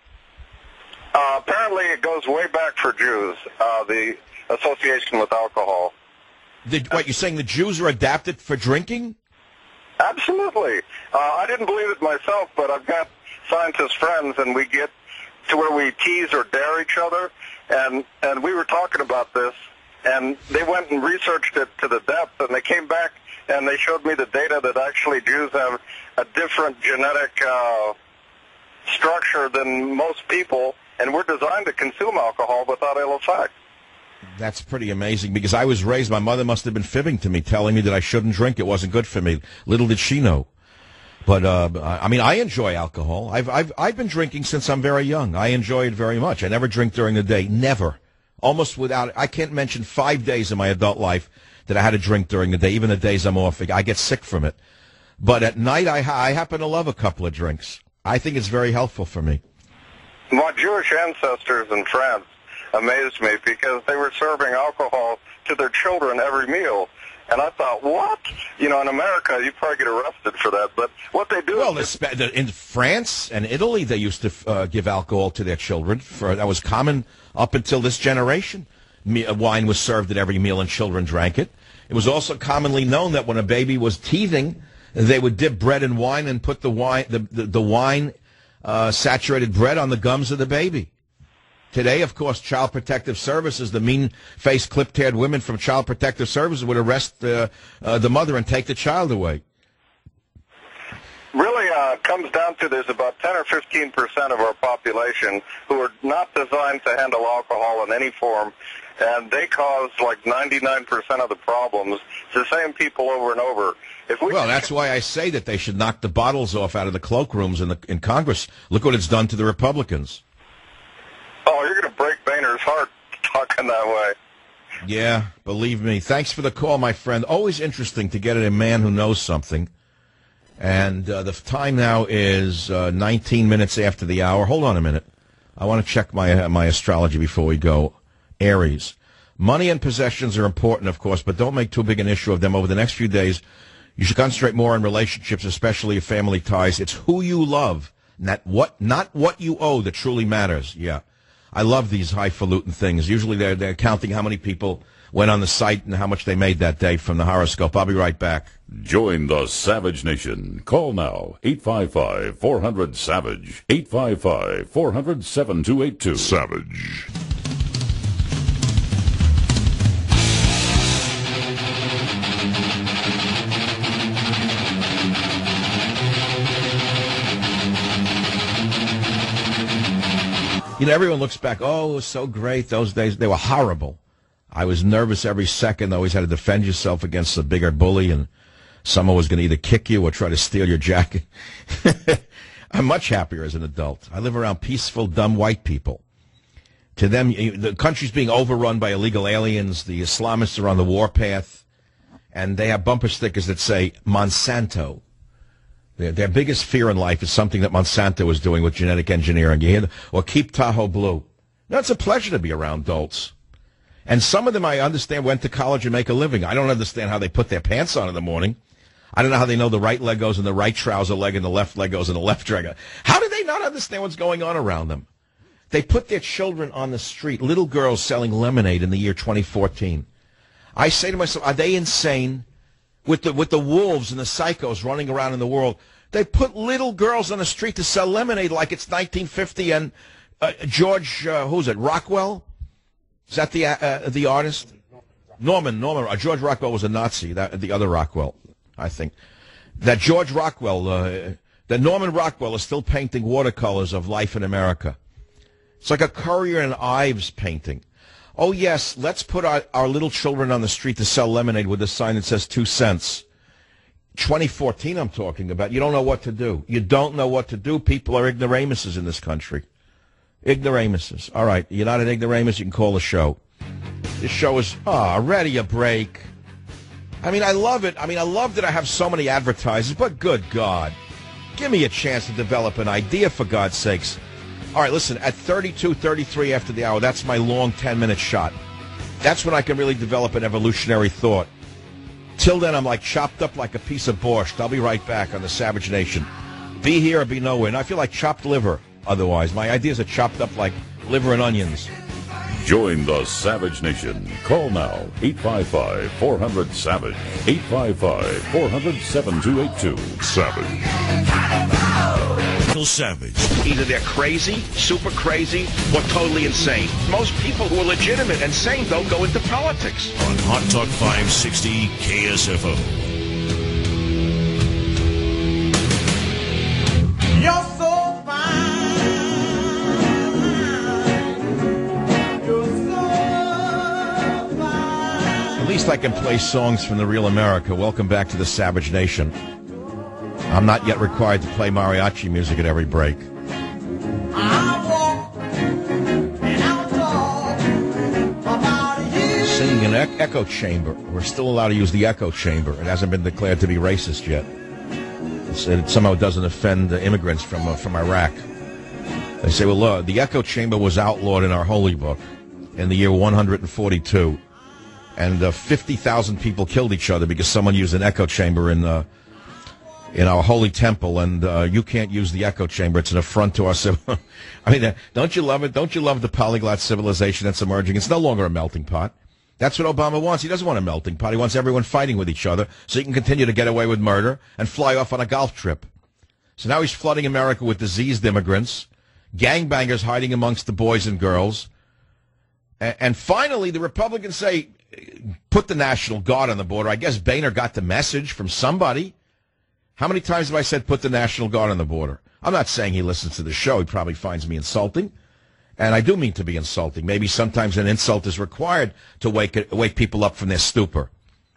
Apparently it goes way back for Jews, the association with alcohol. What, you're saying the Jews are adapted for drinking? Absolutely. I didn't believe it myself, but I've got scientist friends, and we get to where we tease or dare each other, and we were talking about this, and they went and researched it to the depth, and they came back and they showed me the data that actually Jews have a different genetic structure than most people, and we're designed to consume alcohol without ill effect. That's pretty amazing, because I was raised, my mother must have been fibbing to me, telling me that I shouldn't drink. It wasn't good for me. Little did she know. But, I mean, I enjoy alcohol. I've been drinking since I'm very young. I enjoy it very much. I never drink during the day. Never. Almost without, I can't mention 5 days in my adult life that I had a drink during the day, even the days I'm off. I get sick from it. But at night, I happen to love a couple of drinks. I think it's very helpful for me. My Jewish ancestors in France amazed me because they were serving alcohol to their children every meal. And I thought, what? You know, in America, you'd probably get arrested for that. But what they do in France and Italy, they used to give alcohol to their children. That was common up until this generation. Wine was served at every meal and children drank it. It was also commonly known that when a baby was teething, they would dip bread in wine and put the wine saturated bread on the gums of the baby. Today, of course, Child Protective Services, the mean-faced, clipped-haired women from Child Protective Services would arrest the mother and take the child away. Really, it comes down to there's about 10 or 15% of our population who are not designed to handle alcohol in any form, and they cause like 99% of the problems. It's the same people over and over. Well, that's why I say that they should knock the bottles off out of the cloakrooms in Congress. Look what it's done to the Republicans. Oh, you're going to break Boehner's heart talking that way. Yeah, believe me. Thanks for the call, my friend. Always interesting to get at a man who knows something. And the time now is 19 minutes after the hour. Hold on a minute. I want to check my astrology before we go. Aries. Money and possessions are important, of course, but don't make too big an issue of them. Over the next few days, you should concentrate more on relationships, especially your family ties. It's who you love, not what you owe that truly matters. Yeah. I love these highfalutin things. Usually they're counting how many people went on the site and how much they made that day from the horoscope. I'll be right back. Join the Savage Nation. Call now, 855-400-SAVAGE, 855-400-7282. Savage. You know, everyone looks back, oh, it was so great. Those days, they were horrible. I was nervous every second. Always had to defend yourself against a bigger bully, and someone was going to either kick you or try to steal your jacket. I'm much happier as an adult. I live around peaceful, dumb white people. To them, the country's being overrun by illegal aliens. The Islamists are on the warpath, and they have bumper stickers that say Monsanto. Their biggest fear in life is something that Monsanto is doing with genetic engineering. You hear or keep Tahoe blue. Now, it's a pleasure to be around adults. And some of them, I understand, went to college and make a living. I don't understand how they put their pants on in the morning. I don't know how they know the right leg goes in the right trouser leg and the left leg goes in the left leg. How do they not understand what's going on around them? They put their children on the street, little girls selling lemonade in the year 2014. I say to myself, are they insane? With the wolves and the psychos running around in the world, they put little girls on the street to sell lemonade like it's 1950. And George, who's it? Rockwell? Is that the artist? Norman. George Rockwell was a Nazi. The other Rockwell, I think. That George Rockwell, that Norman Rockwell is still painting watercolors of life in America. It's like a Currier and Ives painting. Oh, yes, let's put our little children on the street to sell lemonade with a sign that says 2 cents. 2014 I'm talking about. You don't know what to do. You don't know what to do. People are ignoramuses in this country. Ignoramuses. All right, you're not an ignoramus, you can call the show. This show is, ready a break. I mean, I love it. I mean, I love that I have so many advertisers, but good God. Give me a chance to develop an idea, for God's sakes. All right, listen, at 32, 33 after the hour, that's my long 10-minute shot. That's when I can really develop an evolutionary thought. Till then, I'm like chopped up like a piece of borscht. I'll be right back on the Savage Nation. Be here or be nowhere. And I feel like chopped liver otherwise. My ideas are chopped up like liver and onions. Join the Savage Nation. Call now, 855-400-SAVAGE, 855-400-7282. Savage. Savage. Either they're crazy, super crazy, or totally insane. Most people who are legitimate and sane don't go into politics. On Hot Talk 560 KSFO. You're so fine. You're so fine. At least I can play songs from the real America. Welcome back to the Savage Nation. I'm not yet required to play mariachi music at every break. Singing an echo chamber. We're still allowed to use the echo chamber. It hasn't been declared to be racist yet. It somehow doesn't offend immigrants from Iraq. They say, well, the echo chamber was outlawed in our holy book in the year 142. And 50,000 people killed each other because someone used an echo chamber in our holy temple, and you can't use the echo chamber. It's an affront to our civil. I mean, don't you love it? Don't you love the polyglot civilization that's emerging? It's no longer a melting pot. That's what Obama wants. He doesn't want a melting pot. He wants everyone fighting with each other so he can continue to get away with murder and fly off on a golf trip. So now he's flooding America with diseased immigrants, gangbangers hiding amongst the boys and girls. And finally, the Republicans say, put the National Guard on the border. I guess Boehner got the message from somebody. How many times have I said put the National Guard on the border? I'm not saying he listens to the show. He probably finds me insulting. And I do mean to be insulting. Maybe sometimes an insult is required to wake people up from their stupor.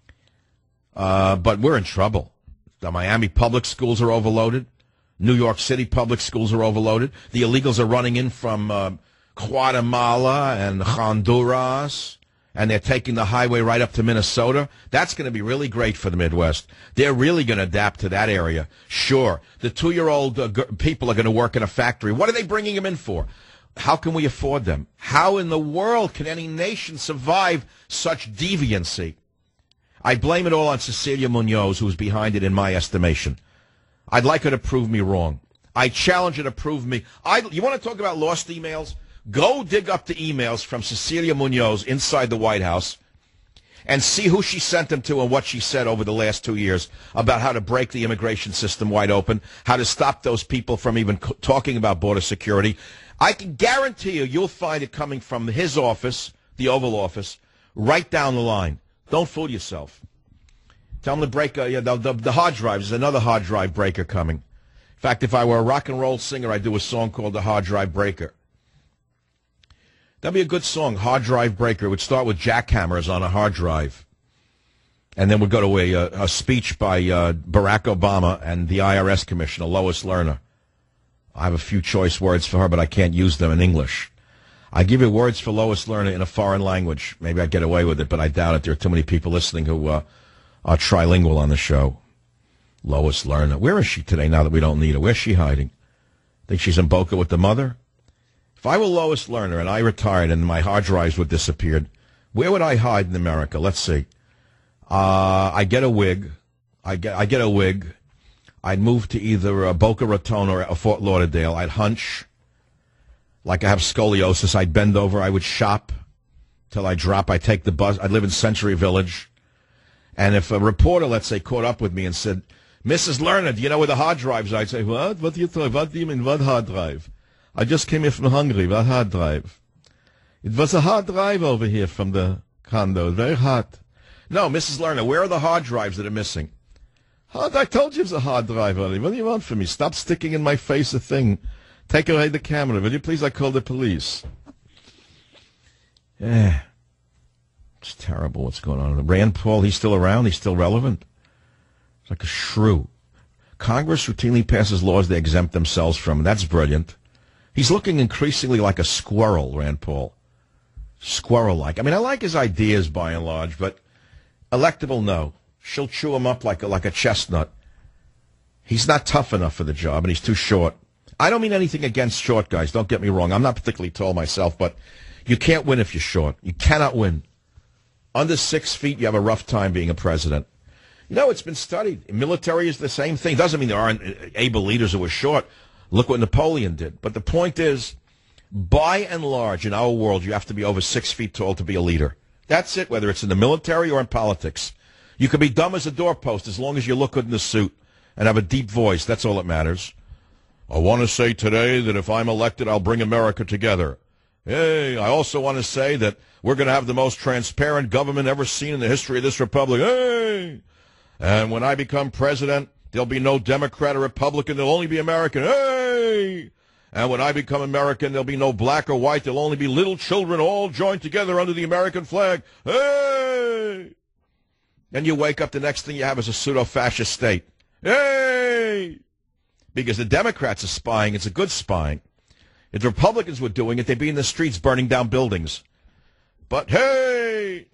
But we're in trouble. The Miami public schools are overloaded. New York City public schools are overloaded. The illegals are running in from Guatemala and Honduras. And they're taking the highway right up to Minnesota. That's going to be really great for the Midwest. They're really going to adapt to that area. Sure, the 2-year-old people are going to work in a factory. What are they bringing them in for? How can we afford them? How in the world can any nation survive such deviancy? I blame it all on Cecilia Munoz, who's behind it in my estimation. I'd like her to prove me wrong. I challenge her to prove me. You want to talk about lost emails? Go dig up the emails from Cecilia Munoz inside the White House and see who she sent them to and what she said over the last 2 years about how to break the immigration system wide open, how to stop those people from even talking about border security. I can guarantee you'll find it coming from his office, the Oval Office, right down the line. Don't fool yourself. Tell them to break the hard drives. There's another hard drive breaker coming. In fact, if I were a rock and roll singer, I'd do a song called The Hard Drive Breaker. That'd be a good song, Hard Drive Breaker. It would start with jackhammers on a hard drive. And then we'd go to a speech by Barack Obama and the IRS Commissioner, Lois Lerner. I have a few choice words for her, but I can't use them in English. I give you words for Lois Lerner in a foreign language. Maybe I'd get away with it, but I doubt it. There are too many people listening who are trilingual on the show. Lois Lerner. Where is she today now that we don't need her? Where's she hiding? Think she's in Boca with the mother? If I were Lois Lerner and I retired and my hard drives would disappeared, where would I hide in America? Let's see. I get a wig. I get a wig. I'd move to either Boca Raton or Fort Lauderdale. I'd hunch. Like I have scoliosis. I'd bend over. I would shop till I drop. I'd take the bus. I'd live in Century Village. And if a reporter, let's say, caught up with me and said, Mrs. Lerner, do you know where the hard drives are? I'd say, what? What do you mean, what hard drive? I just came here from Hungary. What hard drive? It was a hard drive over here from the condo. Very hot. No, Mrs. Lerner, where are the hard drives that are missing? I told you it was a hard drive already. What do you want from me? Stop sticking in my face a thing. Take away the camera. Will you please? I call the police. Yeah. It's terrible what's going on. Rand Paul, he's still around. He's still relevant. It's like a shrew. Congress routinely passes laws they exempt themselves from. That's brilliant. He's looking increasingly like a squirrel, Rand Paul. Squirrel-like. I mean, I like his ideas by and large, but electable, no. She'll chew him up like a chestnut. He's not tough enough for the job, and he's too short. I don't mean anything against short guys. Don't get me wrong. I'm not particularly tall myself, but you can't win if you're short. You cannot win. Under 6 feet, you have a rough time being a president. You know, it's been studied. Military is the same thing. Doesn't mean there aren't able leaders who are short. Look what Napoleon did. But the point is, by and large, in our world, you have to be over 6 feet tall to be a leader. That's it, whether it's in the military or in politics. You can be dumb as a doorpost as long as you look good in the suit and have a deep voice. That's all that matters. I want to say today that if I'm elected, I'll bring America together. Hey, I also want to say that we're going to have the most transparent government ever seen in the history of this republic. Hey! And when I become president, there'll be no Democrat or Republican. There'll only be American. Hey! And when I become American, there'll be no black or white. There'll only be little children all joined together under the American flag. Hey! Then you wake up, the next thing you have is a pseudo-fascist state. Hey! Because the Democrats are spying. It's a good spying. If the Republicans were doing it, they'd be in the streets burning down buildings. But hey!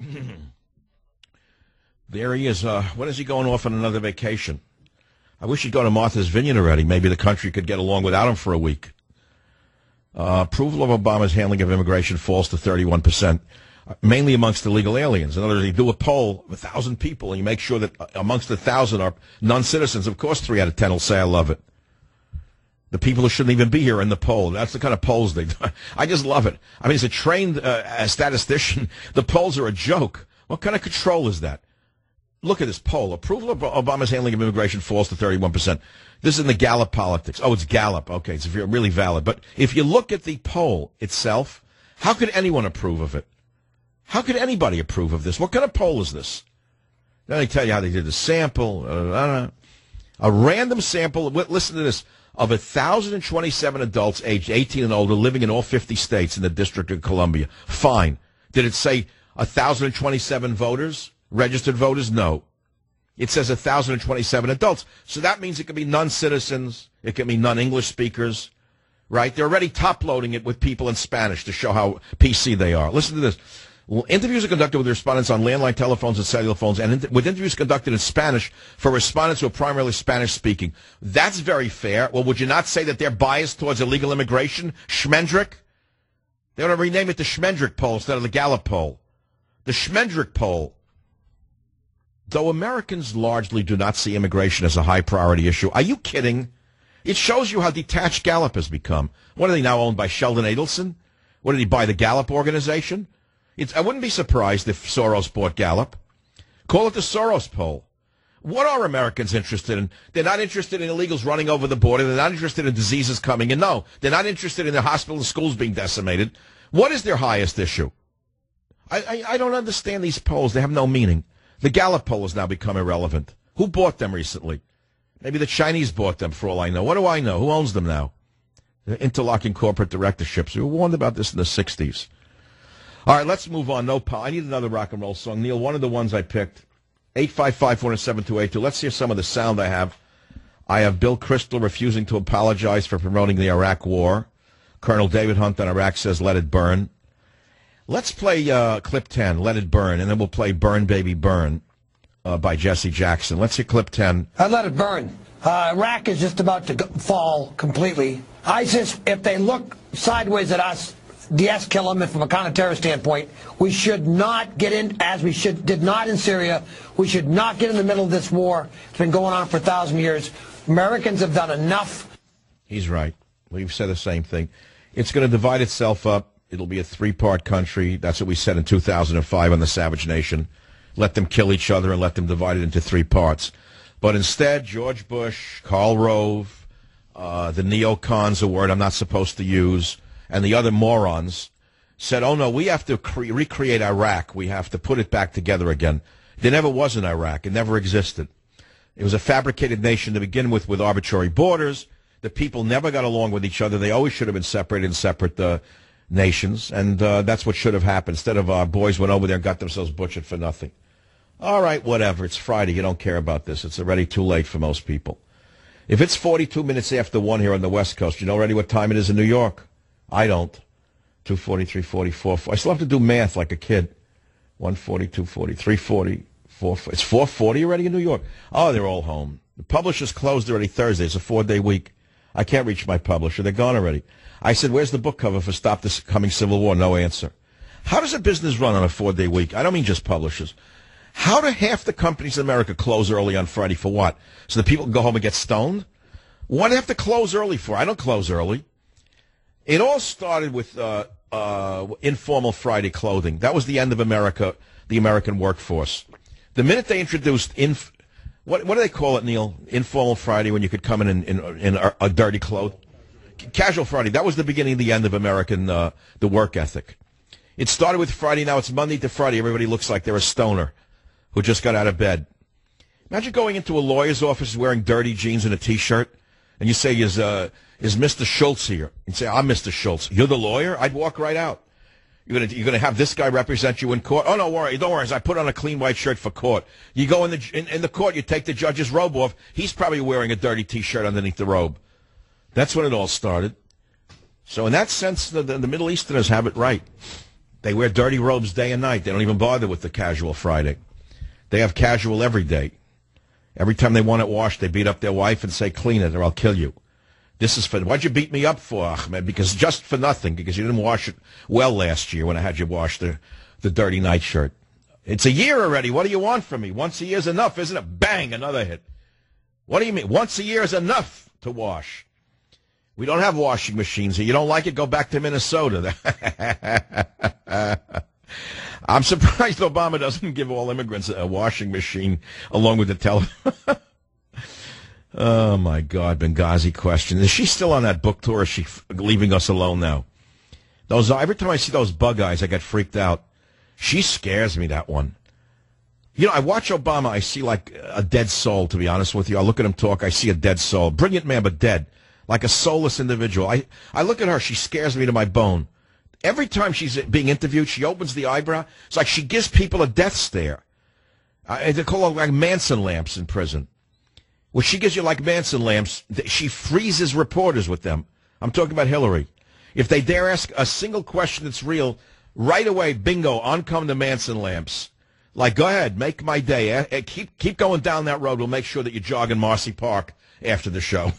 There he is. When is he going off on another vacation? I wish he'd go to Martha's Vineyard already. Maybe the country could get along without him for a week. Approval of Obama's handling of immigration falls to 31%, mainly amongst illegal aliens. In other words, you do a poll of 1,000 people, and you make sure that amongst the 1,000 are non-citizens. Of course, 3 out of 10 will say, I love it. The people who shouldn't even be here in the poll. That's the kind of polls they do. I just love it. I mean, as a trained statistician, the polls are a joke. What kind of control is that? Look at this poll. Approval of Obama's handling of immigration falls to 31%. This is in the Gallup politics. Oh, it's Gallup. Okay, it's really valid. But if you look at the poll itself, how could anyone approve of it? How could anybody approve of this? What kind of poll is this? Then they tell you how they did the sample. I don't know. A random sample. Listen to this. Of 1,027 adults aged 18 and older living in all 50 states in the District of Columbia. Fine. Did it say 1,027 voters? Registered voters? No. It says 1,027 adults. So that means it can be non-citizens. It can be non-English speakers. Right? They're already top-loading it with people in Spanish to show how PC they are. Listen to this. Interviews are conducted with respondents on landline telephones and cellular phones, and with interviews conducted in Spanish for respondents who are primarily Spanish-speaking. That's very fair. Well, would you not say that they're biased towards illegal immigration? Schmendrick? They want to rename it the Schmendrick poll instead of the Gallup poll. The Schmendrick poll. Though Americans largely do not see immigration as a high-priority issue. Are you kidding? It shows you how detached Gallup has become. What are they now owned by Sheldon Adelson? What did he buy, the Gallup organization? I wouldn't be surprised if Soros bought Gallup. Call it the Soros poll. What are Americans interested in? They're not interested in illegals running over the border. They're not interested in diseases coming in. No, they're not interested in their hospitals and schools being decimated. What is their highest issue? I don't understand these polls. They have no meaning. The Gallup poll has now become irrelevant. Who bought them recently? Maybe the Chinese bought them, for all I know. What do I know? Who owns them now? The interlocking corporate directorships. We were warned about this in the 60s. All right, let's move on. I need another rock and roll song. Neil, one of the ones I picked, 855-407-282. Let's hear some of the sound I have. I have Bill Kristol refusing to apologize for promoting the Iraq War. Colonel David Hunt on Iraq says, let it burn. Let's play clip 10, Let It Burn, and then we'll play Burn Baby Burn by Jesse Jackson. Let's hear clip 10. Let it burn. Iraq is just about to fall completely. ISIS, if they look sideways at us, kill them, and from a counter-terrorist standpoint, we should not get in, as we did not in Syria, we should not get in the middle of this war. It's been going on for 1,000 years. Americans have done enough. He's right. We've said the same thing. It's going to divide itself up. It'll be a 3-part country. That's what we said in 2005 on the Savage Nation. Let them kill each other and let them divide it into 3 parts. But instead, George Bush, Karl Rove, the neocons, a word I'm not supposed to use, and the other morons said, oh, no, we have to recreate Iraq. We have to put it back together again. There never was an Iraq. It never existed. It was a fabricated nation to begin with arbitrary borders. The people never got along with each other. They always should have been separated in separate nations, and that's what should have happened. Instead of our boys went over there and got themselves butchered for nothing. All right, whatever. It's Friday. You don't care about this. It's already too late for most people. If it's 42 minutes after 1 here on the West Coast, you know already what time it is in New York? I don't. 2:40, 3:40, I still have to do math like a kid. 1:40, 2:40, 3:40, 4:40. It's 4:40 already in New York. Oh, they're all home. The publisher's closed already Thursday. It's a 4-day week. I can't reach my publisher. They're gone already. I said, where's the book cover for Stop This Coming Civil War? No answer. How does a business run on a 4-day week? I don't mean just publishers. How do half the companies in America close early on Friday for what? So the people can go home and get stoned? What do they have to close early for? I don't close early. It all started with informal Friday clothing. That was the end of America, the American workforce. The minute they introduced what do they call it, Neil? Informal Friday, when you could come in a dirty clothes. Casual Friday. That was the beginning of the end of American the work ethic. It started with Friday. Now it's Monday to Friday. Everybody looks like they're a stoner who just got out of bed. Imagine going into a lawyer's office wearing dirty jeans and a T-shirt, and you say, is Mr. Schultz here? And say, I'm Mr. Schultz. You're the lawyer? I'd walk right out. You're gonna have this guy represent you in court? Oh, no, don't worry. I put on a clean white shirt for court. You go in the court, you take the judge's robe off. He's probably wearing a dirty T-shirt underneath the robe. That's when it all started. So in that sense, the Middle Easterners have it right. They wear dirty robes day and night. They don't even bother with the casual Friday. They have casual every day. Every time they want it washed, they beat up their wife and say, clean it or I'll kill you. This is for, what'd you beat me up for, Ahmed? Because just for nothing, because you didn't wash it well last year when I had you wash the dirty nightshirt. It's a year already. What do you want from me? Once a year's enough, isn't it? Bang, another hit. What do you mean? Once a year is enough to wash. We don't have washing machines here. You don't like it? Go back to Minnesota. I'm surprised Obama doesn't give all immigrants a washing machine along with the telephone. Oh, my God, Benghazi question. Is she still on that book tour, or is she leaving us alone now? Every time I see those bug eyes, I get freaked out. She scares me, that one. You know, I watch Obama, I see like a dead soul, to be honest with you. I look at him talk, I see a dead soul. Brilliant man, but dead. Like a soulless individual. I look at her, she scares me to my bone. Every time she's being interviewed, she opens the eyebrow. It's like she gives people a death stare. They call it like Manson lamps in prison. Well, she gives you like Manson lamps. She freezes reporters with them. I'm talking about Hillary. If they dare ask a single question that's real, right away, bingo, on come the Manson lamps. Like, go ahead, make my day. Keep going down that road. We'll make sure that you jog in Marcy Park after the show.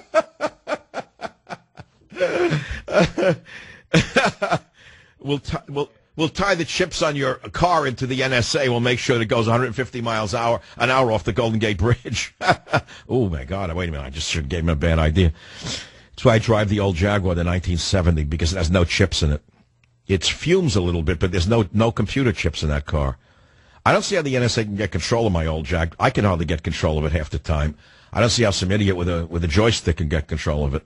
We'll tie the chips on your car into the NSA. We'll make sure that it goes 150 miles an hour off the Golden Gate Bridge. Oh, my God. Wait a minute. I just gave him a bad idea. That's why I drive the old Jaguar, the 1970, because it has no chips in it. It fumes a little bit, but there's no computer chips in that car. I don't see how the NSA can get control of my old Jag. I can hardly get control of it half the time. I don't see how some idiot with a joystick can get control of it.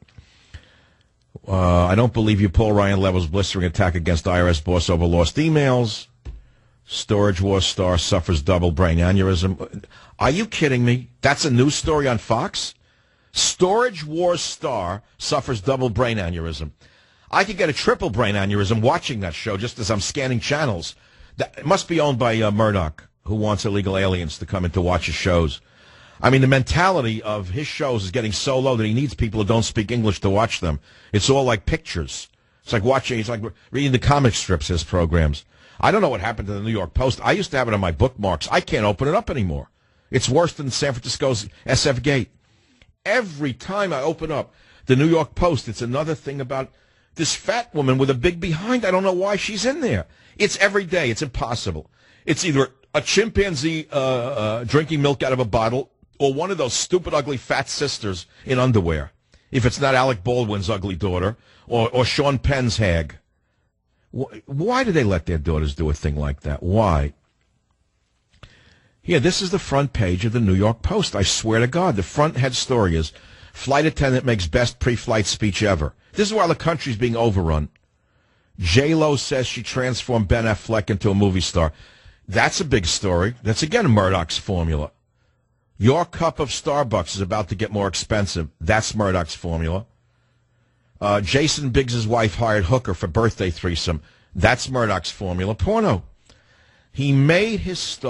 I don't believe you. Paul Ryan levels blistering attack against IRS boss over lost emails. Storage Wars star suffers double brain aneurysm. Are you kidding me? That's a news story on Fox? Storage Wars star suffers double brain aneurysm. I could get a triple brain aneurysm watching that show just as I'm scanning channels. It must be owned by Murdoch, who wants illegal aliens to come in to watch his shows. I mean, the mentality of his shows is getting so low that he needs people who don't speak English to watch them. It's all like pictures. It's like reading the comic strips, his programs. I don't know what happened to the New York Post. I used to have it on my bookmarks. I can't open it up anymore. It's worse than San Francisco's SF Gate. Every time I open up the New York Post, it's another thing about this fat woman with a big behind. I don't know why she's in there. It's every day. It's impossible. It's either a chimpanzee drinking milk out of a bottle or one of those stupid, ugly, fat sisters in underwear. If it's not Alec Baldwin's ugly daughter or Sean Penn's hag. Why do they let their daughters do a thing like that? Why? Here, this is the front page of the New York Post. I swear to God, the front head story is, flight attendant makes best pre-flight speech ever. This is while the country's being overrun. J-Lo says she transformed Ben Affleck into a movie star. That's a big story. That's, again, Murdoch's formula. Your cup of Starbucks is about to get more expensive. That's Murdoch's formula. Jason Biggs' wife hired hooker for birthday threesome. That's Murdoch's formula. Porno. He made his start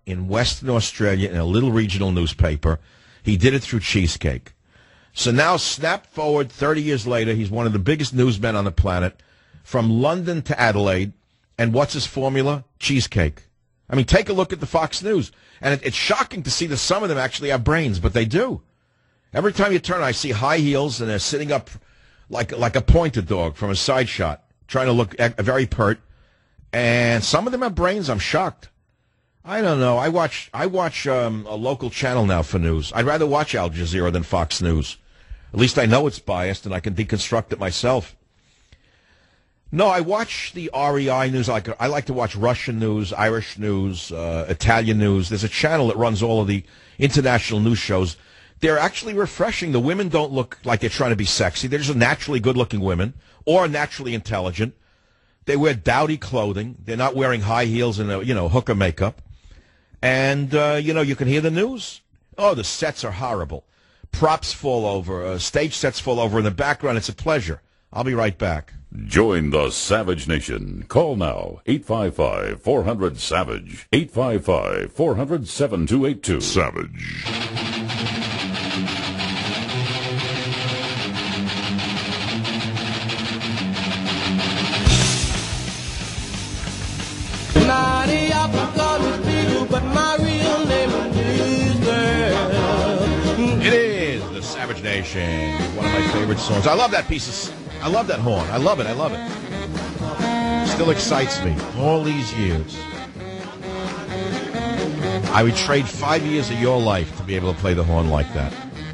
in Western Australia in a little regional newspaper. He did it through cheesecake. So now, snap forward 30 years later, he's one of the biggest newsmen on the planet, from London to Adelaide. And what's his formula? Cheesecake. I mean, take a look at the Fox News. And it's shocking to see that some of them actually have brains, but they do. Every time you turn, I see high heels, and they're sitting up like a pointer dog from a side shot, trying to look very pert. And some of them have brains. I'm shocked. I don't know. I watch a local channel now for news. I'd rather watch Al Jazeera than Fox News. At least I know it's biased, and I can deconstruct it myself. No, I watch the REI news. I like to watch Russian news, Irish news, Italian news. There's a channel that runs all of the international news shows. They're actually refreshing. The women don't look like they're trying to be sexy. They're just naturally good-looking women or naturally intelligent. They wear dowdy clothing. They're not wearing high heels and, hooker makeup. And, you can hear the news. Oh, the sets are horrible. Props fall over. Stage sets fall over in the background. It's a pleasure. I'll be right back. Join the Savage Nation. Call now. 855-400-SAVAGE. 855-400-7282. Savage. It is the Savage Nation. One of my favorite songs. I love that piece of... I love that horn. I love it. Still excites me. All these years. I would trade 5 years of your life to be able to play the horn like that.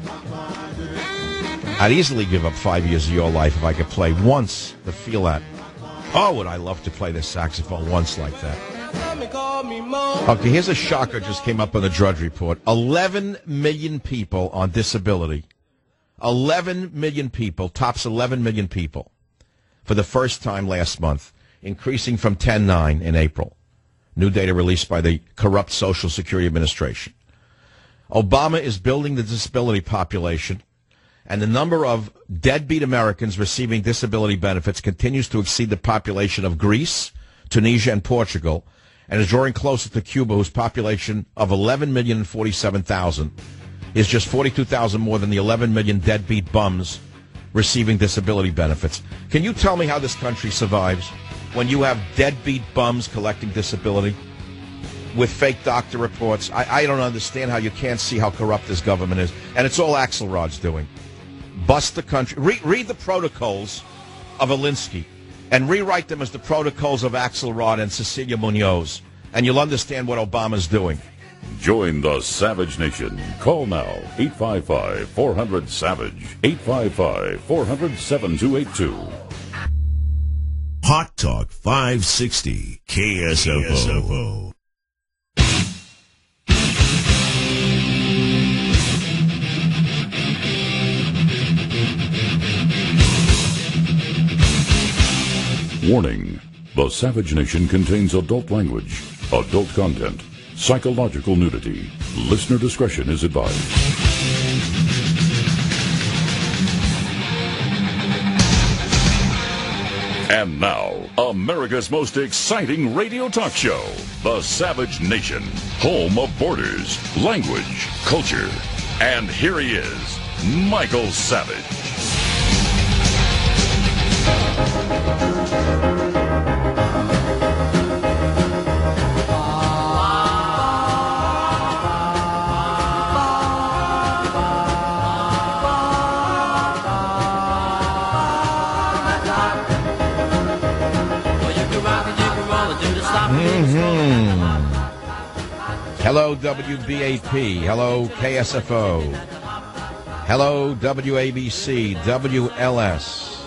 I'd easily give up 5 years of your life if I could play once to feel that. Oh, would I love to play the saxophone once like that. Okay, here's a shocker just came up on the Drudge Report. 11 million people on disability. 11 million people, tops 11 million people for the first time last month, increasing from 10.9 in April. New data released by the corrupt Social Security Administration. Obama is building the disability population, and the number of deadbeat Americans receiving disability benefits continues to exceed the population of Greece, Tunisia, and Portugal, and is drawing closer to Cuba, whose population of 11,047,000 is just 42,000 more than the 11 million deadbeat bums receiving disability benefits. Can you tell me how this country survives when you have deadbeat bums collecting disability with fake doctor reports? I don't understand how you can't see how corrupt this government is. And it's all Axelrod's doing. Bust the country. Read the protocols of Alinsky and rewrite them as the protocols of Axelrod and Cecilia Munoz, and you'll understand what Obama's doing. Join the Savage Nation. Call now. 855-400-SAVAGE. 855-400-7282. Hot Talk 560 KSFO. Warning. The Savage Nation contains adult language, adult content, psychological nudity. Listener discretion is advised. And now, America's most exciting radio talk show, The Savage Nation, home of borders, language, culture. And here he is, Michael Savage. Hello, WBAP. Hello, KSFO. Hello, WABC, WLS.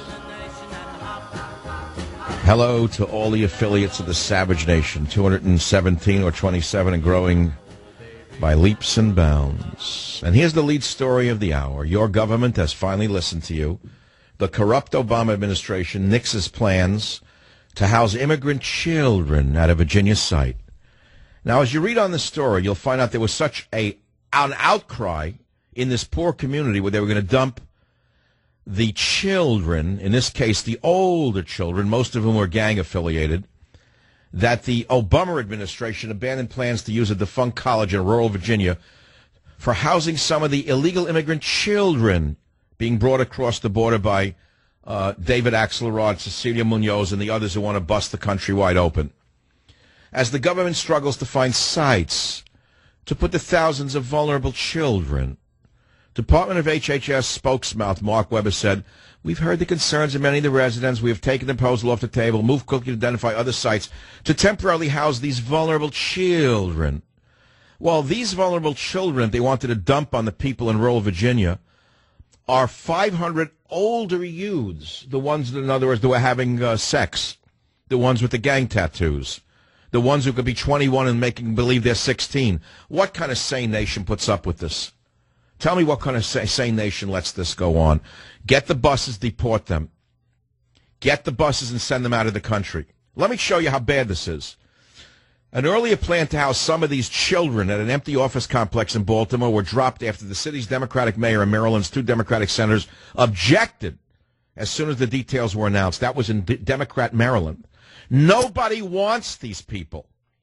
Hello to all the affiliates of the Savage Nation, 217 or 27 and growing by leaps and bounds. And here's the lead story of the hour. Your government has finally listened to you. The corrupt Obama administration nixes plans to house immigrant children at a Virginia site. Now, as you read on the story, you'll find out there was such an outcry in this poor community where they were going to dump the children, in this case the older children, most of whom were gang affiliated, that the Obama administration abandoned plans to use a defunct college in rural Virginia for housing some of the illegal immigrant children being brought across the border by David Axelrod, Cecilia Munoz, and the others who want to bust the country wide open. As the government struggles to find sites to put the thousands of vulnerable children, Department of HHS spokesmouth Mark Webber said, "We've heard the concerns of many of the residents. We have taken the proposal off the table, moved quickly to identify other sites to temporarily house these vulnerable children." Well, these vulnerable children they wanted to dump on the people in rural Virginia are 500 older youths, the ones, in other words, that were having sex, the ones with the gang tattoos, the ones who could be 21 and making believe they're 16. What kind of sane nation puts up with this? Tell me what kind of sane nation lets this go on. Get the buses, deport them. Get the buses and send them out of the country. Let me show you how bad this is. An earlier plan to house some of these children at an empty office complex in Baltimore were dropped after the city's Democratic mayor and Maryland's 2 Democratic senators objected as soon as the details were announced. That was in Democrat Maryland. Nobody wants these people.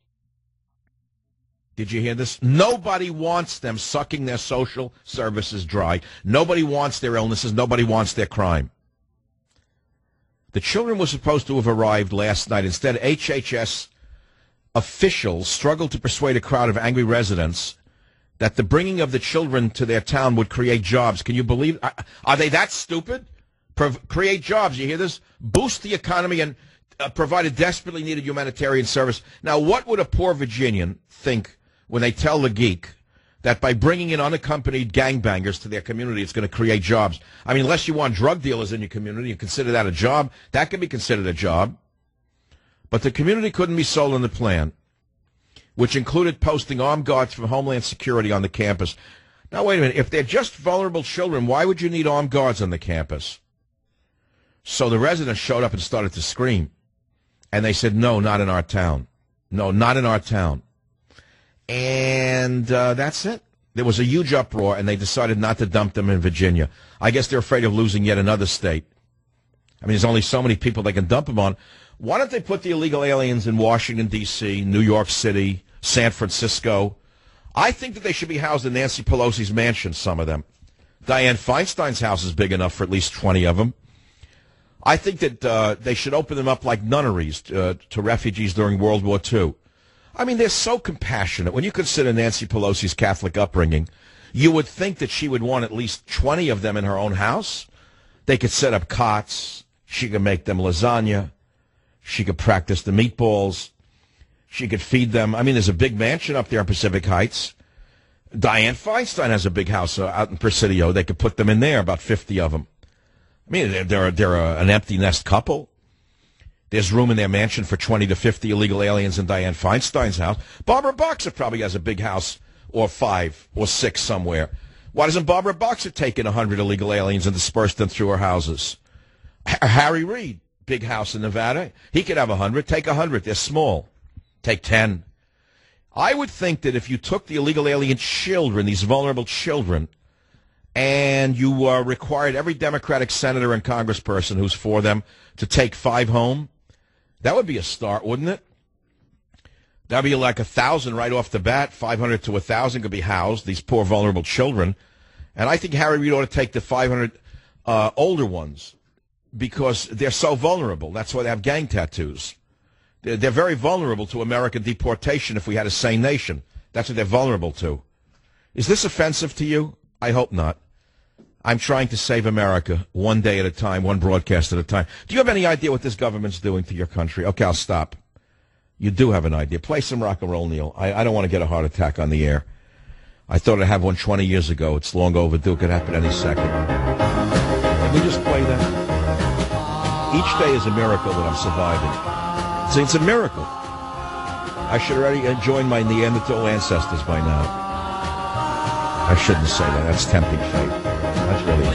Did you hear this? Nobody wants them sucking their social services dry. Nobody wants their illnesses. Nobody wants their crime. The children were supposed to have arrived last night. Instead, HHS officials struggled to persuade a crowd of angry residents that the bringing of the children to their town would create jobs. Can you believe? Are they that stupid? Create jobs. You hear this? Boost the economy and provide a desperately needed humanitarian service. Now, what would a poor Virginian think when they tell the geek that by bringing in unaccompanied gangbangers to their community, it's going to create jobs? I mean, unless you want drug dealers in your community, you consider that a job. That can be considered a job. But the community couldn't be sold on the plan, which included posting armed guards from Homeland Security on the campus. Now, wait a minute. If they're just vulnerable children, why would you need armed guards on the campus? So the residents showed up and started to scream. And they said, no, not in our town. No, not in our town. And that's it. There was a huge uproar, and they decided not to dump them in Virginia. I guess they're afraid of losing yet another state. I mean, there's only so many people they can dump them on. Why don't they put the illegal aliens in Washington, D.C., New York City, San Francisco? I think that they should be housed in Nancy Pelosi's mansion, some of them. Dianne Feinstein's house is big enough for at least 20 of them. I think that they should open them up like nunneries to refugees during World War II. I mean, they're so compassionate. When you consider Nancy Pelosi's Catholic upbringing, you would think that she would want at least 20 of them in her own house. They could set up cots. She could make them lasagna. She could practice the meatballs. She could feed them. I mean, there's a big mansion up there in Pacific Heights. Dianne Feinstein has a big house out in Presidio. They could put them in there, about 50 of them. I mean, they're an empty nest couple. There's room in their mansion for 20 to 50 illegal aliens in Dianne Feinstein's house. Barbara Boxer probably has a big house, or 5 or 6 somewhere. Why doesn't Barbara Boxer take in 100 illegal aliens and disperse them through her houses? Harry Reid, big house in Nevada. He could have 100. Take 100. They're small. Take 10. I would think that if you took the illegal alien children, these vulnerable children, and you required every Democratic senator and congressperson who's for them to take 5 home, that would be a start, wouldn't it? That would be like 1,000 right off the bat. 500 to 1,000 could be housed, these poor vulnerable children. And I think Harry Reid ought to take the 500 older ones because they're so vulnerable. That's why they have gang tattoos. They're very vulnerable to American deportation if we had a sane nation. That's what they're vulnerable to. Is this offensive to you? I hope not. I'm trying to save America one day at a time, one broadcast at a time. Do you have any idea what this government's doing to your country? Okay, I'll stop. You do have an idea. Play some rock and roll, Neil. I don't want to get a heart attack on the air. I thought I'd have one 20 years ago. It's long overdue. It could happen any second. Can we just play that? Each day is a miracle that I'm surviving. It's a miracle. I should already join my Neanderthal ancestors by now. I shouldn't say that. That's tempting fate. That's really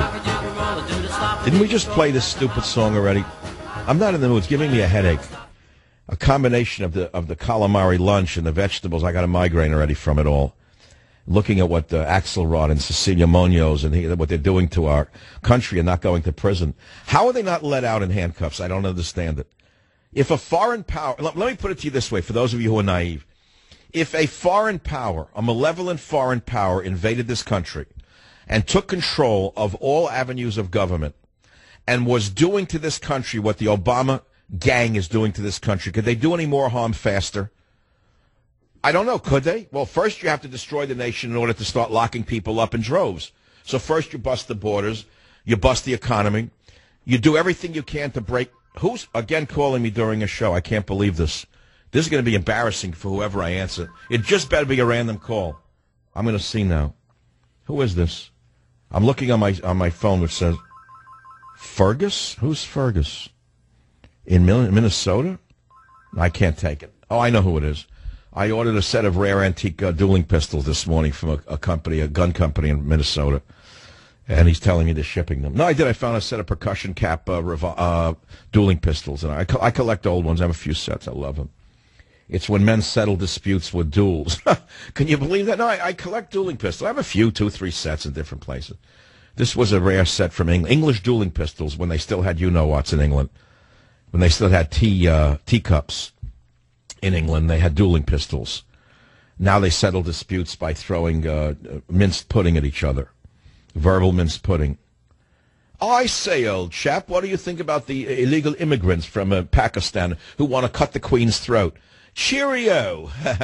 absurd. Didn't we just play this stupid song already? I'm not in the mood. It's giving me a headache. A combination of the calamari lunch and the vegetables. I got a migraine already from it all. Looking at what Axelrod and Cecilia Munoz and what they're doing to our country and not going to prison. How are they not let out in handcuffs? I don't understand it. If a foreign power, let me put it to you this way, for those of you who are naive. If a foreign power, a malevolent foreign power, invaded this country and took control of all avenues of government and was doing to this country what the Obama gang is doing to this country, could they do any more harm faster? I don't know. Could they? Well, first you have to destroy the nation in order to start locking people up in droves. So first you bust the borders, you bust the economy, you do everything you can to break. Who's, again, calling me during a show? I can't believe this. This is going to be embarrassing for whoever I answer. It just better be a random call. I'm going to see now. Who is this? I'm looking on my phone, which says Fergus. Who's Fergus? In Minnesota? I can't take it. Oh, I know who it is. I ordered a set of rare antique dueling pistols this morning from a gun company in Minnesota, and he's telling me they're shipping them. No, I did. I found a set of percussion cap dueling pistols, and I collect old ones. I have a few sets. I love them. It's when men settle disputes with duels. Can you believe that? No, I collect dueling pistols. I have a few, 2, 3 sets in different places. This was a rare set from England. English dueling pistols when they still had you-know-whats in England. When they still had teacups in England, they had dueling pistols. Now they settle disputes by throwing minced pudding at each other. Verbal minced pudding. I say, old chap, what do you think about the illegal immigrants from Pakistan who want to cut the Queen's throat? Cheerio.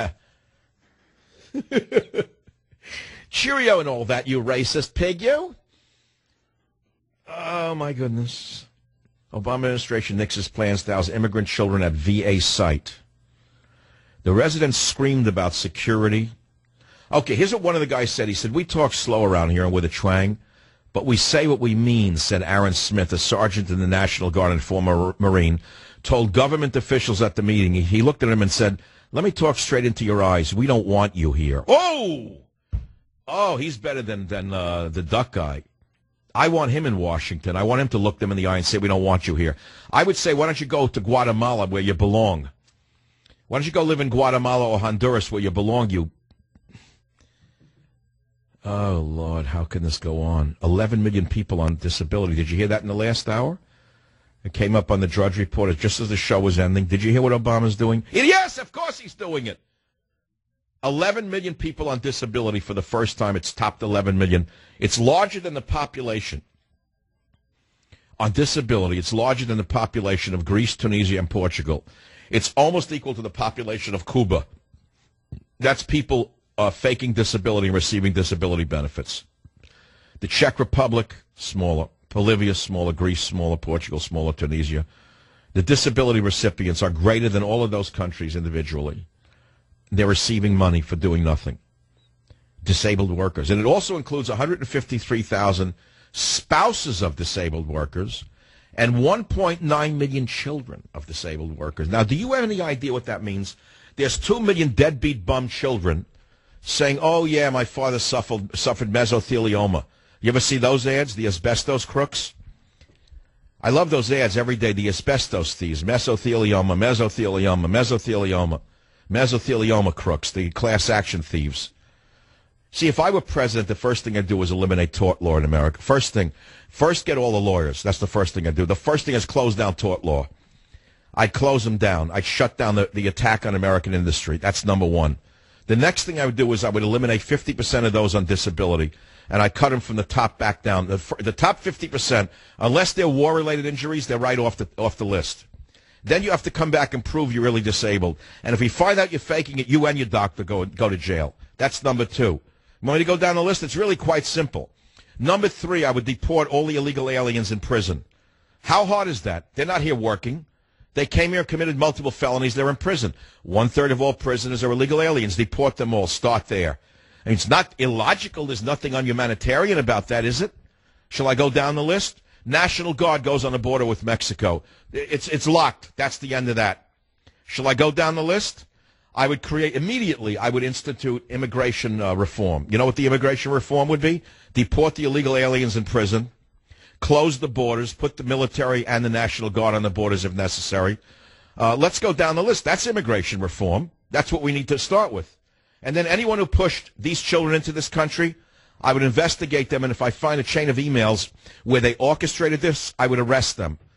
Cheerio and all that, you racist pig, you. Oh, my goodness. Obama administration nixes plans to house immigrant children at VA site. The residents screamed about security. Okay, here's what one of the guys said. He said, we talk slow around here and with a twang, but we say what we mean, said Aaron Smith, a sergeant in the National Guard and former Marine, told government officials at the meeting. He looked at him and said, let me talk straight into your eyes. We don't want you here. Oh, he's better than the duck guy. I want him in Washington. I want him to look them in the eye and say, we don't want you here. I would say, why don't you go to Guatemala where you belong? Why don't you go live in Guatemala or Honduras where you belong, you... Oh, Lord, how can this go on? 11 million people on disability. Did you hear that in the last hour? It came up on the Drudge Report just as the show was ending. Did you hear what Obama's doing? Yes, of course he's doing it. 11 million people on disability for the first time. It's topped 11 million. It's larger than the population on disability. It's larger than the population of Greece, Tunisia, and Portugal. It's almost equal to the population of Cuba. That's people faking disability and receiving disability benefits. The Czech Republic, smaller. Bolivia, smaller. Greece, smaller. Portugal, smaller. Tunisia. The disability recipients are greater than all of those countries individually. They're receiving money for doing nothing. Disabled workers. And it also includes 153,000 spouses of disabled workers and 1.9 million children of disabled workers. Now, do you have any idea what that means? There's 2 million deadbeat bum children saying, oh, yeah, my father suffered mesothelioma. You ever see those ads, the asbestos crooks? I love those ads every day, the asbestos thieves, mesothelioma, mesothelioma, mesothelioma, mesothelioma crooks, the class action thieves. See, if I were president, the first thing I'd do is eliminate tort law in America. First get all the lawyers. That's the first thing I'd do. The first thing is close down tort law. I'd close them down. I'd shut down the attack on American industry. That's number one. The next thing I would do is I would eliminate 50% of those on disability, and I cut them from the top back down. The top 50%, unless they're war-related injuries, they're right off the list. Then you have to come back and prove you're really disabled. And if we find out you're faking it, you and your doctor go to jail. That's number two. Want me to go down the list? It's really quite simple. Number three, I would deport all the illegal aliens in prison. How hard is that? They're not here working. They came here and committed multiple felonies. They're in prison. 1/3 of all prisoners are illegal aliens. Deport them all. Start there. And it's not illogical. There's nothing unhumanitarian about that, is it? Shall I go down the list? National Guard goes on the border with Mexico. It's locked. That's the end of that. Shall I go down the list? I would institute immigration reform. You know what the immigration reform would be? Deport the illegal aliens in prison, close the borders, put the military and the National Guard on the borders if necessary. Let's go down the list. That's immigration reform. That's what we need to start with. And then anyone who pushed these children into this country, I would investigate them, and if I find a chain of emails where they orchestrated this, I would arrest them.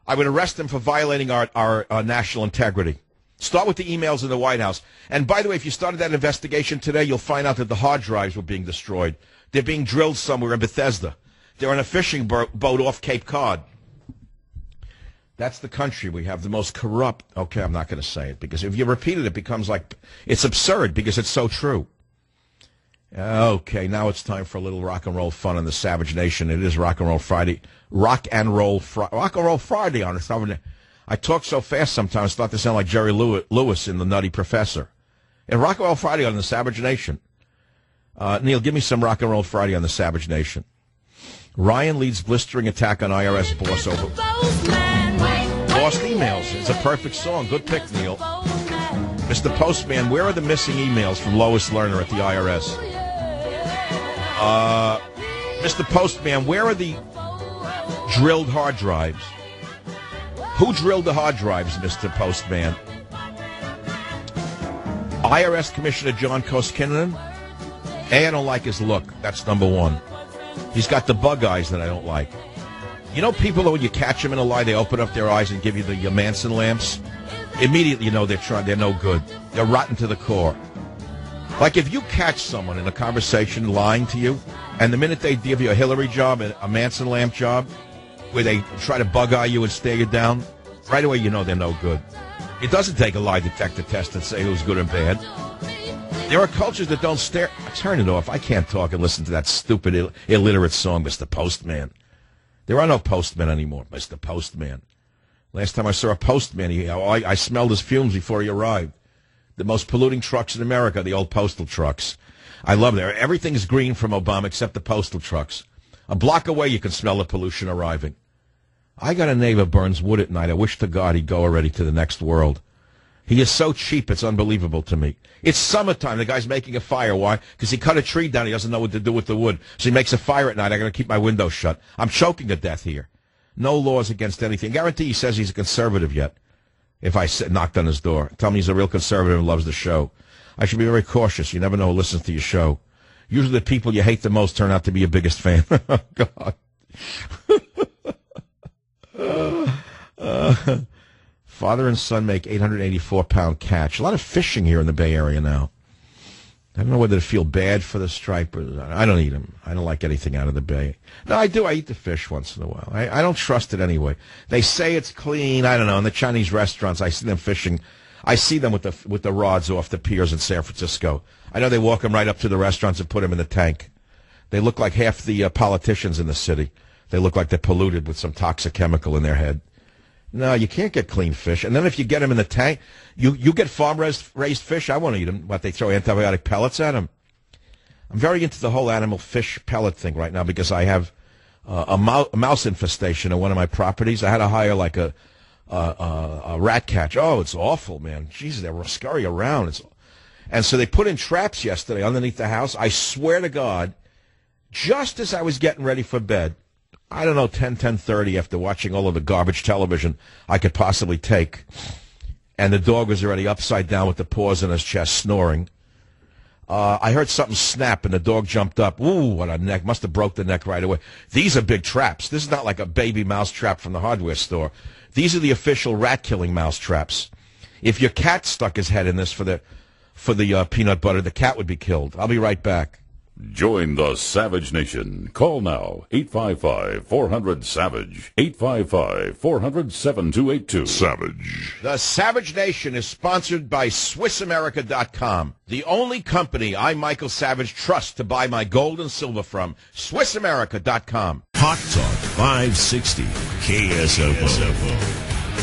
I would arrest him for violating our national integrity. Start with the emails in the White House. And by the way, if you started that investigation today, you'll find out that the hard drives were being destroyed. They're being drilled somewhere in Bethesda. They're on a fishing boat off Cape Cod. That's the country we have, the most corrupt. Okay, I'm not going to say it, because if you repeat it, it becomes like, it's absurd because it's so true. Okay, now it's time for a little rock and roll fun in the Savage Nation. It is Rock and Roll Friday. Rock and Roll Friday on it. I talk so fast sometimes, I start to sound like Jerry Lewis in The Nutty Professor. And Rock and Roll Friday on the Savage Nation. Neil, give me some Rock and Roll Friday on the Savage Nation. Ryan leads blistering attack on IRS boss over lost emails. It's a perfect song. Good pick, Neil. Mr. Postman, where are the missing emails from Lois Lerner at the IRS? Mr. Postman, where are the drilled hard drives? Who drilled the hard drives, Mr. Postman? IRS Commissioner John Koskinen? A, I don't like his look. That's number one. He's got the bug eyes that I don't like. You know people that when you catch them in a lie, they open up their eyes and give you the Manson lamps? Immediately you know they're no good. They're rotten to the core. Like if you catch someone in a conversation lying to you, and the minute they give you a Hillary job, a Manson lamp job, where they try to bug eye you and stare you down, right away you know they're no good. It doesn't take a lie detector test to say who's good and bad. There are cultures that don't stare. Turn it off. I can't talk and listen to that stupid, illiterate song, Mr. Postman. There are no postmen anymore, Mr. Postman. Last time I saw a postman, I smelled his fumes before he arrived. The most polluting trucks in America, the old postal trucks. I love them. Everything's green from Obama except the postal trucks. A block away, you can smell the pollution arriving. I got a neighbor burns wood at night. I wish to God he'd go already to the next world. He is so cheap, it's unbelievable to me. It's summertime. The guy's making a fire. Why? Because he cut a tree down. He doesn't know what to do with the wood. So he makes a fire at night. I got to keep my window shut. I'm choking to death here. No laws against anything. I guarantee he says he's a conservative yet. If I knocked on his door, tell me he's a real conservative and loves the show. I should be very cautious. You never know who listens to your show. Usually the people you hate the most turn out to be your biggest fan. God. Father and son make 884-pound catch. A lot of fishing here in the Bay Area now. I don't know whether to feel bad for the stripers. I don't eat them. I don't like anything out of the Bay. No, I do. I eat the fish once in a while. I don't trust it anyway. They say it's clean. I don't know. In the Chinese restaurants, I see them fishing. I see them with the rods off the piers in San Francisco. I know they walk them right up to the restaurants and put them in the tank. They look like half the politicians in the city. They look like they're polluted with some toxic chemical in their head. No, you can't get clean fish. And then if you get them in the tank, you get farm-raised fish. I want to eat them. What, they throw antibiotic pellets at them? I'm very into the whole animal fish pellet thing right now because I have a mouse infestation on one of my properties. I had to hire like a rat catch. Oh, it's awful, man. Jesus, they scurry around. And so they put in traps yesterday underneath the house. I swear to God, just as I was getting ready for bed, I don't know, 10:30 after watching all of the garbage television I could possibly take, and the dog was already upside down with the paws in his chest, snoring. I heard something snap, and the dog jumped up. Ooh, what a neck. Must have broke the neck right away. These are big traps. This is not like a baby mouse trap from the hardware store. These are the official rat-killing mouse traps. If your cat stuck his head in this for the peanut butter, the cat would be killed. I'll be right back. Join the Savage Nation. Call now, 855-400-SAVAGE, 855-400-7282. Savage. The Savage Nation is sponsored by SwissAmerica.com, the only company I, Michael Savage, trust to buy my gold and silver from. SwissAmerica.com. Hot Talk 560, KSFO.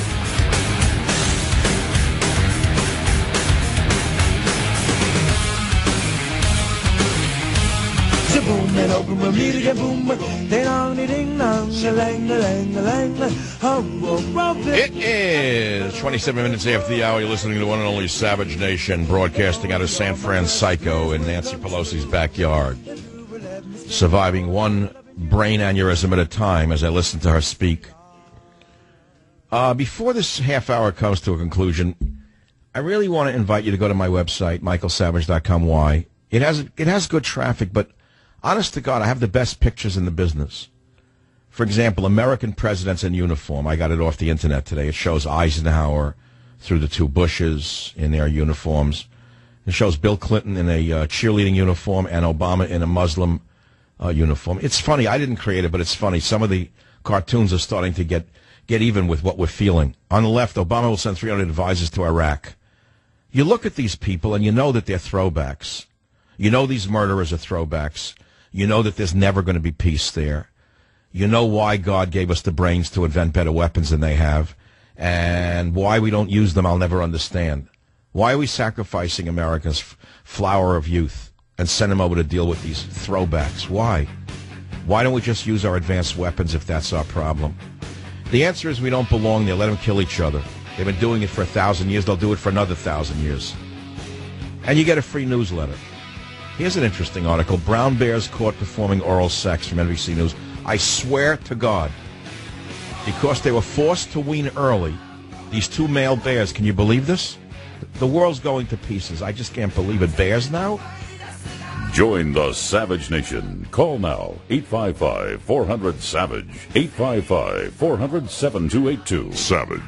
It is 27 minutes after the hour. You're listening to one and only Savage Nation, broadcasting out of San Francisco in Nancy Pelosi's backyard. Surviving one brain aneurysm at a time as I listen to her speak. Before this half hour comes to a conclusion, I really want to invite you to go to my website, michaelsavage.com. Why? It has good traffic, but honest to God, I have the best pictures in the business. For example, American presidents in uniform. I got it off the internet today. It shows Eisenhower through the two Bushes in their uniforms. It shows Bill Clinton in a cheerleading uniform and Obama in a Muslim uniform. It's funny. I didn't create it, but it's funny. Some of the cartoons are starting to get even with what we're feeling. On the left, Obama will send 300 advisors to Iraq. You look at these people and you know that they're throwbacks. You know these murderers are throwbacks. You know that there's never going to be peace there. You know why God gave us the brains to invent better weapons than they have, and why we don't use them I'll never understand. Why are we sacrificing America's flower of youth and send them over to deal with these throwbacks? Why? Why don't we just use our advanced weapons if that's our problem? The answer is we don't belong there. Let them kill each other. They've been doing it for 1,000 years. They'll do it for another 1,000 years. And you get a free newsletter. Here's an interesting article. Brown bears caught performing oral sex from NBC News. I swear to God, because they were forced to wean early, these two male bears, can you believe this? The world's going to pieces. I just can't believe it. Bears now? Join the Savage Nation. Call now, 855-400-SAVAGE, 855-400-7282. Savage.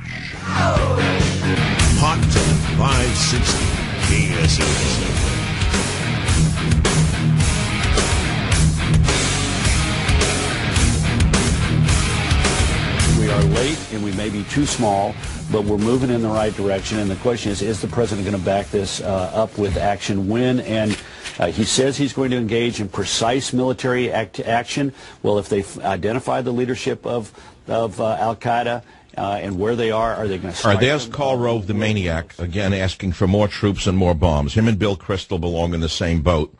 Hot 560 KSOO. We are late and we may be too small, but we're moving in the right direction. And the question is the president going to back this up with action? When? And he says he's going to engage in precise military action. Well, if they identify the leadership of al-Qaeda and where they are they going to strike? All right, there's Karl Rove, the maniac, again asking for more troops and more bombs. Him and Bill Kristol belong in the same boat.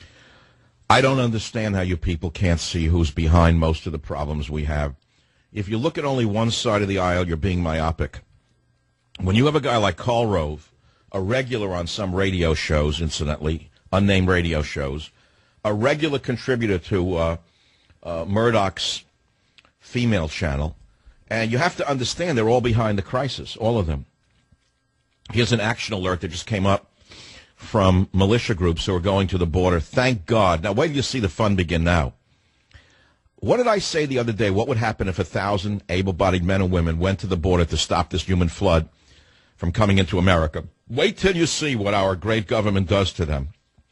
I don't understand how you people can't see who's behind most of the problems we have. If you look at only one side of the aisle, you're being myopic. When you have a guy like Karl Rove, a regular on some radio shows, incidentally, unnamed radio shows, a regular contributor to Murdoch's female channel, and you have to understand they're all behind the crisis, all of them. Here's an action alert that just came up from militia groups who are going to the border. Thank God. Now, wait till you see the fun begin now. What did I say the other day? What would happen if 1,000 able-bodied men and women went to the border to stop this human flood from coming into America? Wait till you see what our great government does to them.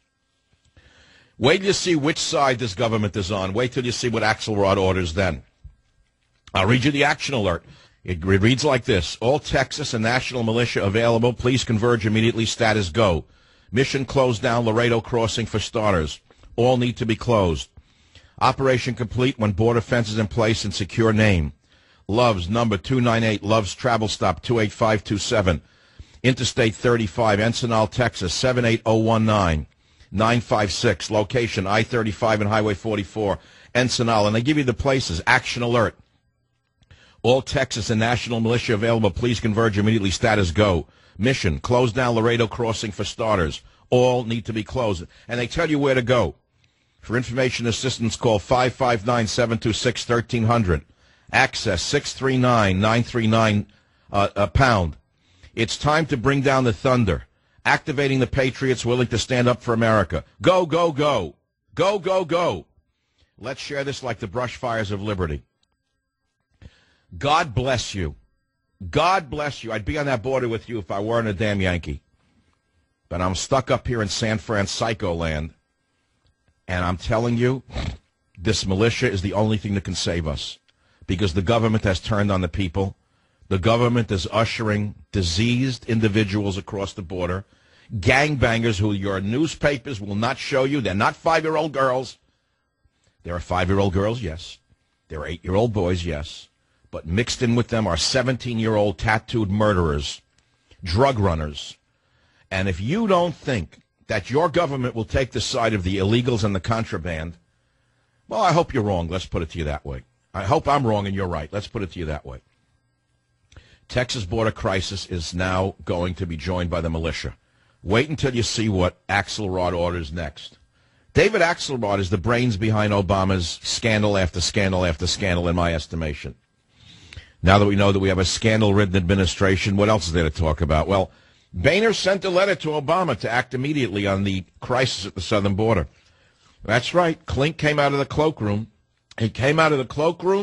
Wait till you see which side this government is on. Wait till you see what Axelrod orders then. I'll read you the action alert. It reads like this. All Texas and national militia available. Please converge immediately. Status go. Mission closed down Laredo Crossing for starters. All need to be closed. Operation complete when border fences in place and secure name. Loves number 298, Loves travel stop 28527. Interstate 35, Encinal, Texas 78019. 956, location I-35 and Highway 44, Encinal. And they give you the places. Action alert. All Texas and national militia available. Please converge immediately. Status go. Mission, close down Laredo Crossing for starters. All need to be closed. And they tell you where to go. For information assistance, call 559-726-1300. Access 639-939 #. It's time to bring down the thunder. Activating the patriots willing to stand up for America. Go, go, go. Go, go, go. Let's share this like the brush fires of liberty. God bless you. God bless you. I'd be on that border with you if I weren't a damn Yankee. But I'm stuck up here in San Francisco land. And I'm telling you, this militia is the only thing that can save us. Because the government has turned on the people. The government is ushering diseased individuals across the border. Gangbangers who your newspapers will not show you. They're not 5-year-old girls. There are 5-year-old girls, yes. There are 8-year-old boys, yes. But mixed in with them are 17-year-old tattooed murderers, drug runners. And if you don't think that your government will take the side of the illegals and the contraband, well, I hope you're wrong. Let's put it to you that way. I hope I'm wrong and you're right. Let's put it to you that way. Texas border crisis is now going to be joined by the militia. Wait until you see what Axelrod orders next. David Axelrod is the brains behind Obama's scandal after scandal after scandal, in my estimation. Now that we know that we have a scandal-ridden administration, what else is there to talk about? Well, Boehner sent a letter to Obama to act immediately on the crisis at the southern border. That's right. Klink came out of the cloakroom. He came out of the cloakroom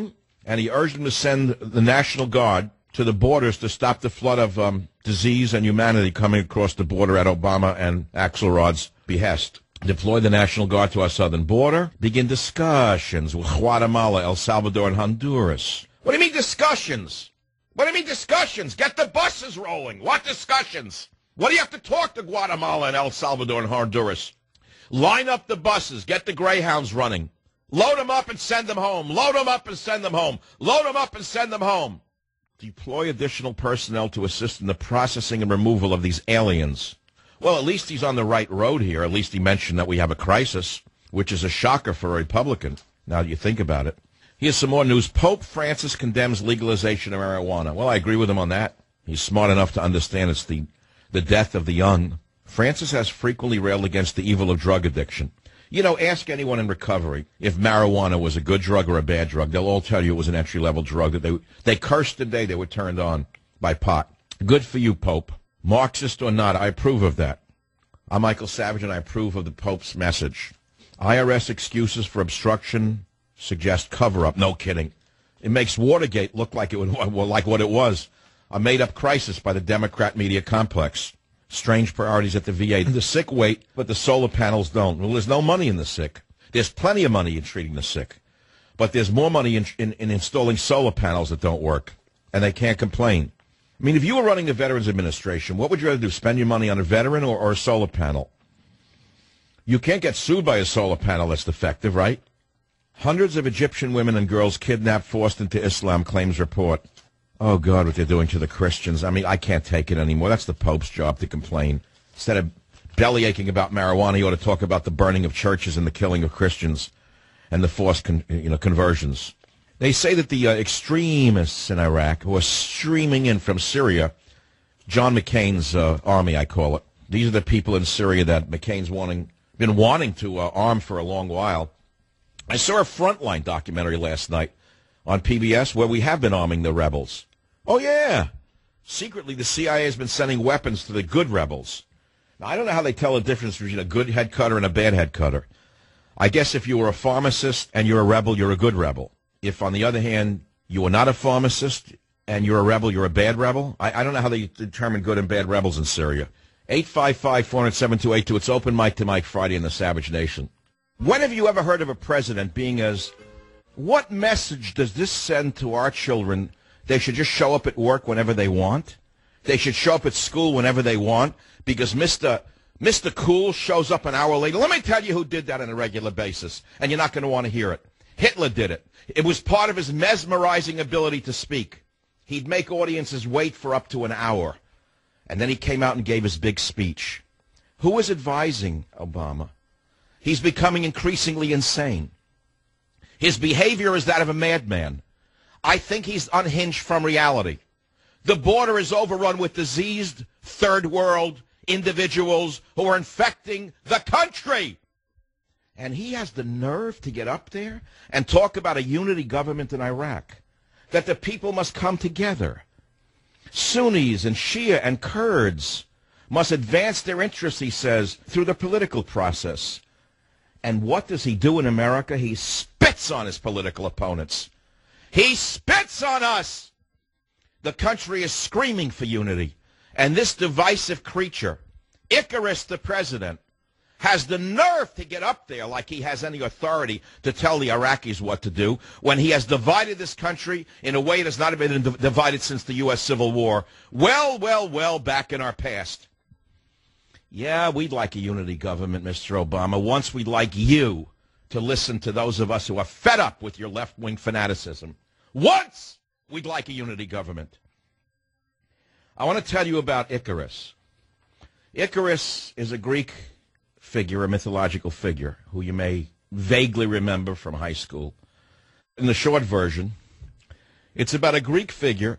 and he urged them to send the National Guard to the borders to stop the flood of disease and humanity coming across the border at Obama and Axelrod's behest. Deploy the National Guard to our southern border. Begin discussions with Guatemala, El Salvador, and Honduras. What do you mean discussions? What do you mean discussions? Get the buses rolling. What discussions? What do you have to talk to Guatemala and El Salvador and Honduras? Line up the buses. Get the Greyhounds running. Load them up and send them home. Load them up and send them home. Load them up and send them home. Deploy additional personnel to assist in the processing and removal of these aliens. Well, at least he's on the right road here. At least he mentioned that we have a crisis, which is a shocker for a Republican, now that you think about it. Here's some more news. Pope Francis condemns legalization of marijuana. Well, I agree with him on that. He's smart enough to understand it's the death of the young. Francis has frequently railed against the evil of drug addiction. You know, ask anyone in recovery if marijuana was a good drug or a bad drug. They'll all tell you it was an entry-level drug, that they cursed the day they were turned on by pot. Good for you, Pope. Marxist or not, I approve of that. I'm Michael Savage, and I approve of the Pope's message. IRS excuses for obstruction suggest cover-up. No kidding. It makes Watergate look like like what it was, a made-up crisis by the Democrat media complex. Strange priorities at the VA. The sick wait, but the solar panels don't. Well, there's no money in the sick. There's plenty of money in treating the sick. But there's more money in installing solar panels that don't work, and they can't complain. I mean, if you were running the Veterans Administration, what would you rather do, spend your money on a veteran or a solar panel? You can't get sued by a solar panel that's defective, right? Hundreds of Egyptian women and girls kidnapped, forced into Islam, claims report. Oh, God, what they're doing to the Christians. I mean, I can't take it anymore. That's the Pope's job to complain. Instead of bellyaching about marijuana, he ought to talk about the burning of churches and the killing of Christians and the forced conversions. They say that the extremists in Iraq who are streaming in from Syria, John McCain's army, I call it. These are the people in Syria that McCain's been wanting to arm for a long while. I saw a Frontline documentary last night on PBS where we have been arming the rebels. Oh, yeah. Secretly, the CIA has been sending weapons to the good rebels. Now, I don't know how they tell the difference between a good head cutter and a bad head cutter. I guess if you were a pharmacist and you're a rebel, you're a good rebel. If, on the other hand, you are not a pharmacist and you're a rebel, you're a bad rebel. I don't know how they determine good and bad rebels in Syria. 855-400-7282. It's Open Mic to Mike Friday in the Savage Nation. When have you ever heard of a president being as... What message does this send to our children? They should just show up at work whenever they want? They should show up at school whenever they want because Mr. Cool shows up an hour later. Let me tell you who did that on a regular basis, and you're not going to want to hear it. Hitler did it. It was part of his mesmerizing ability to speak. He'd make audiences wait for up to an hour, and then he came out and gave his big speech. Who is advising Obama? He's becoming increasingly insane. His behavior is that of a madman. I think he's unhinged from reality. The border is overrun with diseased third world individuals who are infecting the country. And he has the nerve to get up there and talk about a unity government in Iraq, that the people must come together. Sunnis and Shia and Kurds must advance their interests, he says, through the political process. And what does he do in America? He spits on his political opponents. He spits on us. The country is screaming for unity. And this divisive creature, Icarus the president, has the nerve to get up there like he has any authority to tell the Iraqis what to do when he has divided this country in a way that has not been divided since the U.S. Civil War. Well, back in our past. Yeah, we'd like a unity government, Mr. Obama. Once we'd like you to listen to those of us who are fed up with your left-wing fanaticism. Once we'd like a unity government. I want to tell you about Icarus. Icarus is a Greek figure, a mythological figure, who you may vaguely remember from high school. In the short version, it's about a Greek figure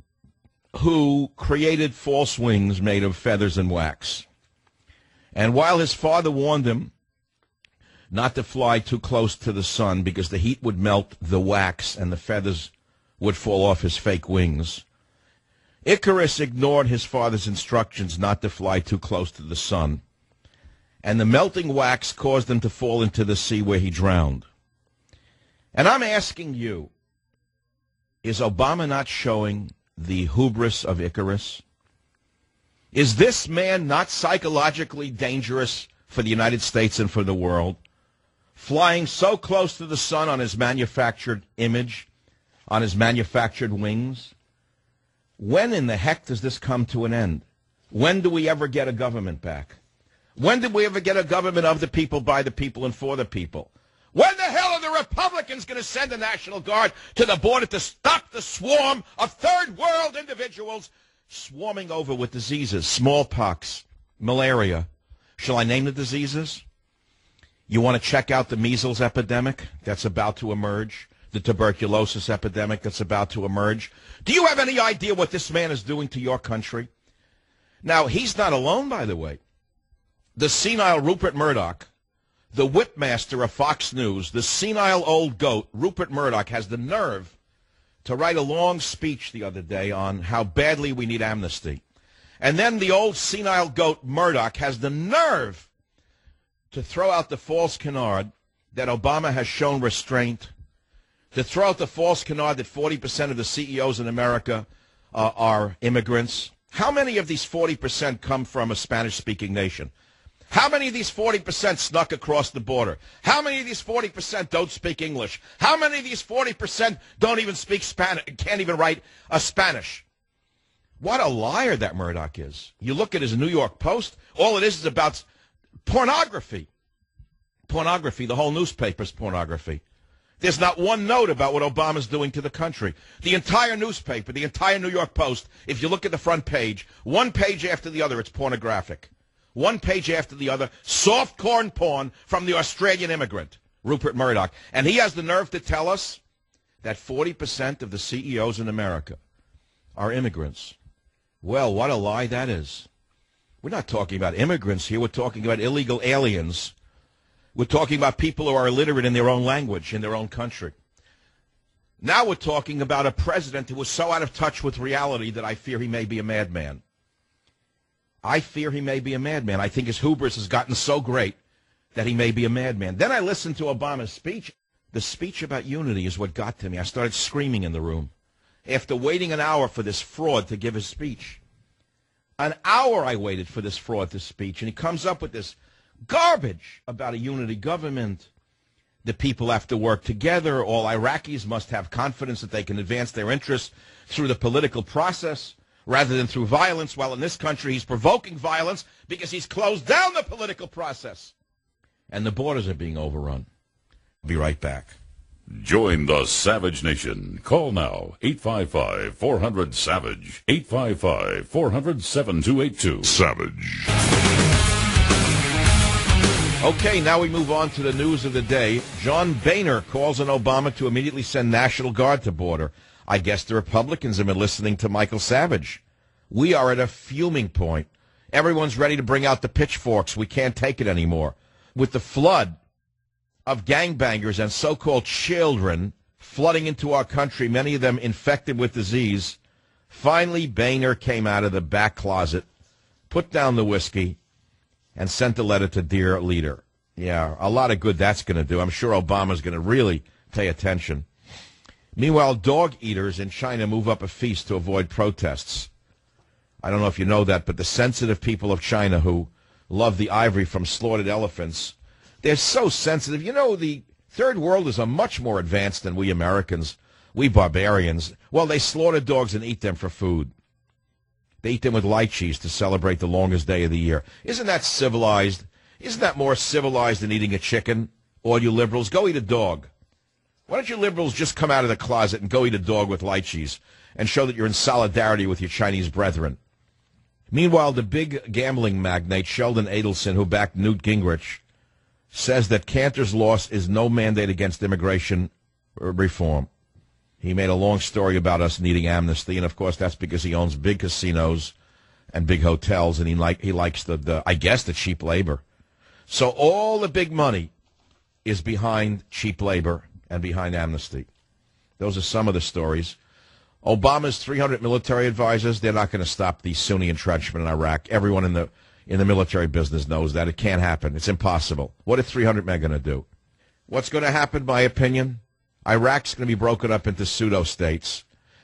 who created false wings made of feathers and wax. And while his father warned him not to fly too close to the sun because the heat would melt the wax and the feathers would fall off his fake wings, Icarus ignored his father's instructions not to fly too close to the sun, and the melting wax caused him to fall into the sea where he drowned. And I'm asking you, Is Obama not showing the hubris of Icarus? Is this man not psychologically dangerous for the United States and for the world? Flying so close to the sun on his manufactured image, on his manufactured wings? When in the heck does this come to an end? When do we ever get a government back? When did we ever get a government of the people, by the people, and for the people? When the hell are the Republicans going to send the National Guard to the border to stop the swarm of third world individuals swarming over with diseases, smallpox, malaria? Shall I name the diseases? You want to check out the measles epidemic that's about to emerge, the tuberculosis epidemic that's about to emerge? Do you have any idea what this man is doing to your country? Now, he's not alone, by the way. The senile Rupert Murdoch, the whipmaster of Fox News, the senile old goat, Rupert Murdoch, has the nerve to write a long speech the other day on how badly we need amnesty. And then the old senile goat, Murdoch, has the nerve to throw out the false canard that Obama has shown restraint, to throw out the false canard that 40% of the CEOs in America are immigrants. How many of these 40% come from a Spanish-speaking nation? How many of these 40% snuck across the border? How many of these 40% don't speak English? How many of these 40% don't even speak Spanish, can't even write a Spanish? What a liar that Murdoch is. You look at his New York Post, all it is about pornography. Pornography, the whole newspaper's pornography. There's not one note about what Obama's doing to the country. The entire newspaper, the entire New York Post, if you look at the front page, one page after the other, it's pornographic. One page after the other, soft corn porn from the Australian immigrant, Rupert Murdoch. And he has the nerve to tell us that 40% of the CEOs in America are immigrants. Well, what a lie that is. We're not talking about immigrants here. We're talking about illegal aliens. We're talking about people who are illiterate in their own language, in their own country. Now we're talking about a president who is so out of touch with reality that I fear he may be a madman. I fear he may be a madman. I think his hubris has gotten so great that he may be a madman. Then I listened to Obama's speech. The speech about unity is what got to me. I started screaming in the room. After waiting an hour for this fraud to give his speech. An hour I waited for this fraud to speech, and he comes up with this garbage about a unity government. The people have to work together. All Iraqis must have confidence that they can advance their interests through the political process rather than through violence, while in this country he's provoking violence because he's closed down the political process. And the borders are being overrun. I'll be right back. Join the Savage Nation. Call now, 855-400-SAVAGE, 855-400-7282. Savage. Okay, now we move on to the news of the day. John Boehner calls on Obama to immediately send National Guard to border. I guess the Republicans have been listening to Michael Savage. We are at a fuming point. Everyone's ready to bring out the pitchforks. We can't take it anymore. With the flood of gangbangers and so-called children flooding into our country, many of them infected with disease, finally Boehner came out of the back closet, put down the whiskey, and sent a letter to Dear Leader. Yeah, a lot of good that's going to do. I'm sure Obama's going to really pay attention. Meanwhile, dog eaters in China move up a feast to avoid protests. I don't know if you know that, but the sensitive people of China who love the ivory from slaughtered elephants, they're so sensitive. You know, the third worlders are much more advanced than we Americans, we barbarians. Well, they slaughter dogs and eat them for food. They eat them with lychees to celebrate the longest day of the year. Isn't that civilized? Isn't that more civilized than eating a chicken? All you liberals, go eat a dog. Why don't you liberals just come out of the closet and go eat a dog with lychees and show that you're in solidarity with your Chinese brethren? Meanwhile, the big gambling magnate Sheldon Adelson, who backed Newt Gingrich, says that Cantor's loss is no mandate against immigration reform. He made a long story about us needing amnesty, and of course that's because he owns big casinos and big hotels, and he likes the I guess the cheap labor. So all the big money is behind cheap labor and behind amnesty. Those are some of the stories. Obama's 300 military advisors, they're not going to stop the Sunni entrenchment in Iraq. Everyone in the military business knows that. It can't happen. It's impossible. What are 300 men going to do? What's going to happen, my opinion? Iraq's going to be broken up into pseudo-states.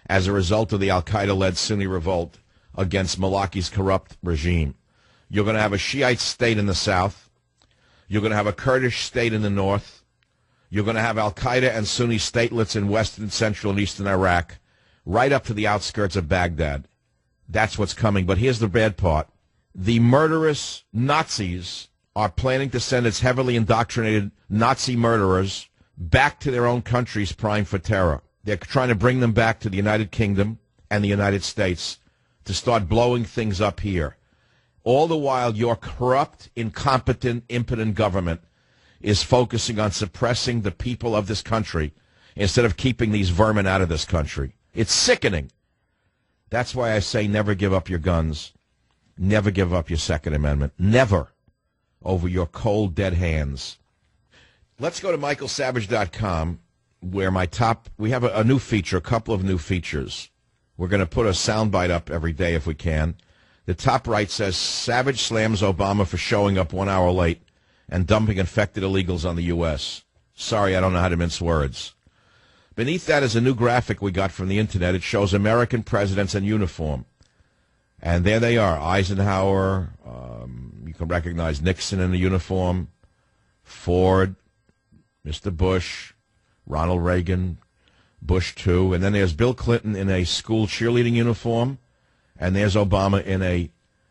as a result of the al-Qaeda-led Sunni revolt against Malaki's corrupt regime. You're going to have a Shiite state in the south. You're going to have a Kurdish state in the north. You're going to have al-Qaeda and Sunni statelets in western, central, and eastern Iraq, right up to the outskirts of Baghdad. That's what's coming. But here's the bad part. The murderous Nazis are planning to send its heavily indoctrinated Nazi murderers back to their own countries primed for terror. They're trying to bring them back to the United Kingdom and the United States to start blowing things up here. All the while, your corrupt, incompetent, impotent government is focusing on suppressing the people of this country instead of keeping these vermin out of this country. It's sickening. That's why I say never give up your guns. Never give up your Second Amendment. Never. Over your cold, dead hands. Let's go to michaelsavage.com, where we have a new feature, a couple of new features. We're going to put a soundbite up every day if we can. The top right says, Savage slams Obama for showing up 1 hour late and dumping infected illegals on the U.S. Sorry, I don't know how to mince words. Beneath that is a new graphic we got from the Internet. It shows American presidents in uniform. And there they are, Eisenhower, you can recognize Nixon in the uniform, Ford, Mr. Bush, Ronald Reagan, Bush too, and then there's Bill Clinton in a school cheerleading uniform, and there's Obama in a,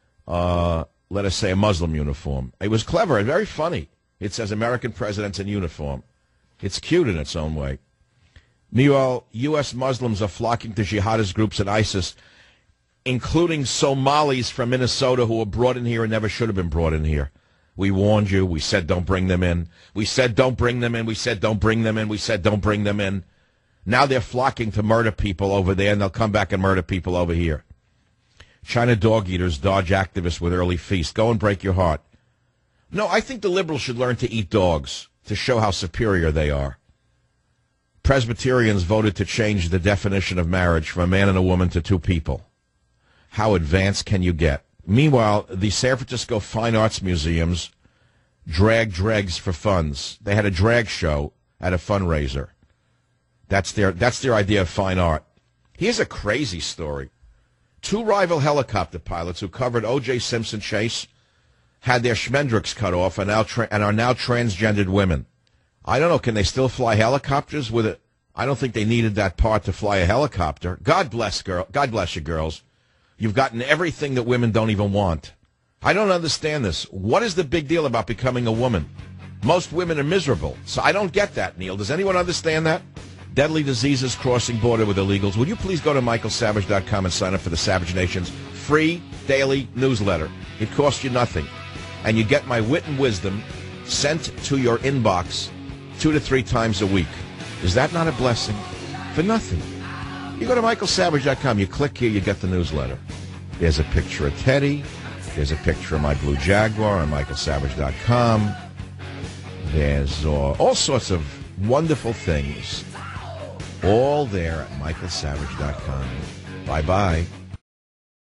let us say, a Muslim uniform. It was clever and very funny. It says American presidents in uniform. It's cute in its own way. Meanwhile, U.S. Muslims are flocking to jihadist groups at ISIS, including Somalis from Minnesota who were brought in here and never should have been brought in here. We warned you. We said don't bring them in. We said don't bring them in. We said don't bring them in. We said don't bring them in. Now they're flocking to murder people over there, and they'll come back and murder people over here. China dog eaters dodge activists with early feast. Go and break your heart. No, I think the liberals should learn to eat dogs to show how superior they are. Presbyterians voted to change the definition of marriage from a man and a woman to two people. How advanced can you get? Meanwhile, the San Francisco Fine Arts Museums drag dregs for funds. They had a drag show at a fundraiser. That's their idea of fine art. Here's a crazy story. Two rival helicopter pilots who covered O.J. Simpson chase had their schmendricks cut off and are now transgendered women. I don't know, can they still fly helicopters with it? I don't think they needed that part to fly a helicopter. God bless you, girls. You've gotten everything that women don't even want. I don't understand this. What is the big deal about becoming a woman? Most women are miserable. So I don't get that, Neil. Does anyone understand that? Deadly diseases crossing border with illegals. Would you please go to michaelsavage.com and sign up for the Savage Nation's free daily newsletter? It costs you nothing. And you get my wit and wisdom sent to your inbox 2 to 3 times a week. Is that not a blessing? For nothing. You go to michaelsavage.com, you click here, you get the newsletter. There's a picture of Teddy. There's a picture of my blue Jaguar on michaelsavage.com. There's all sorts of wonderful things. All there at michaelsavage.com. Bye-bye.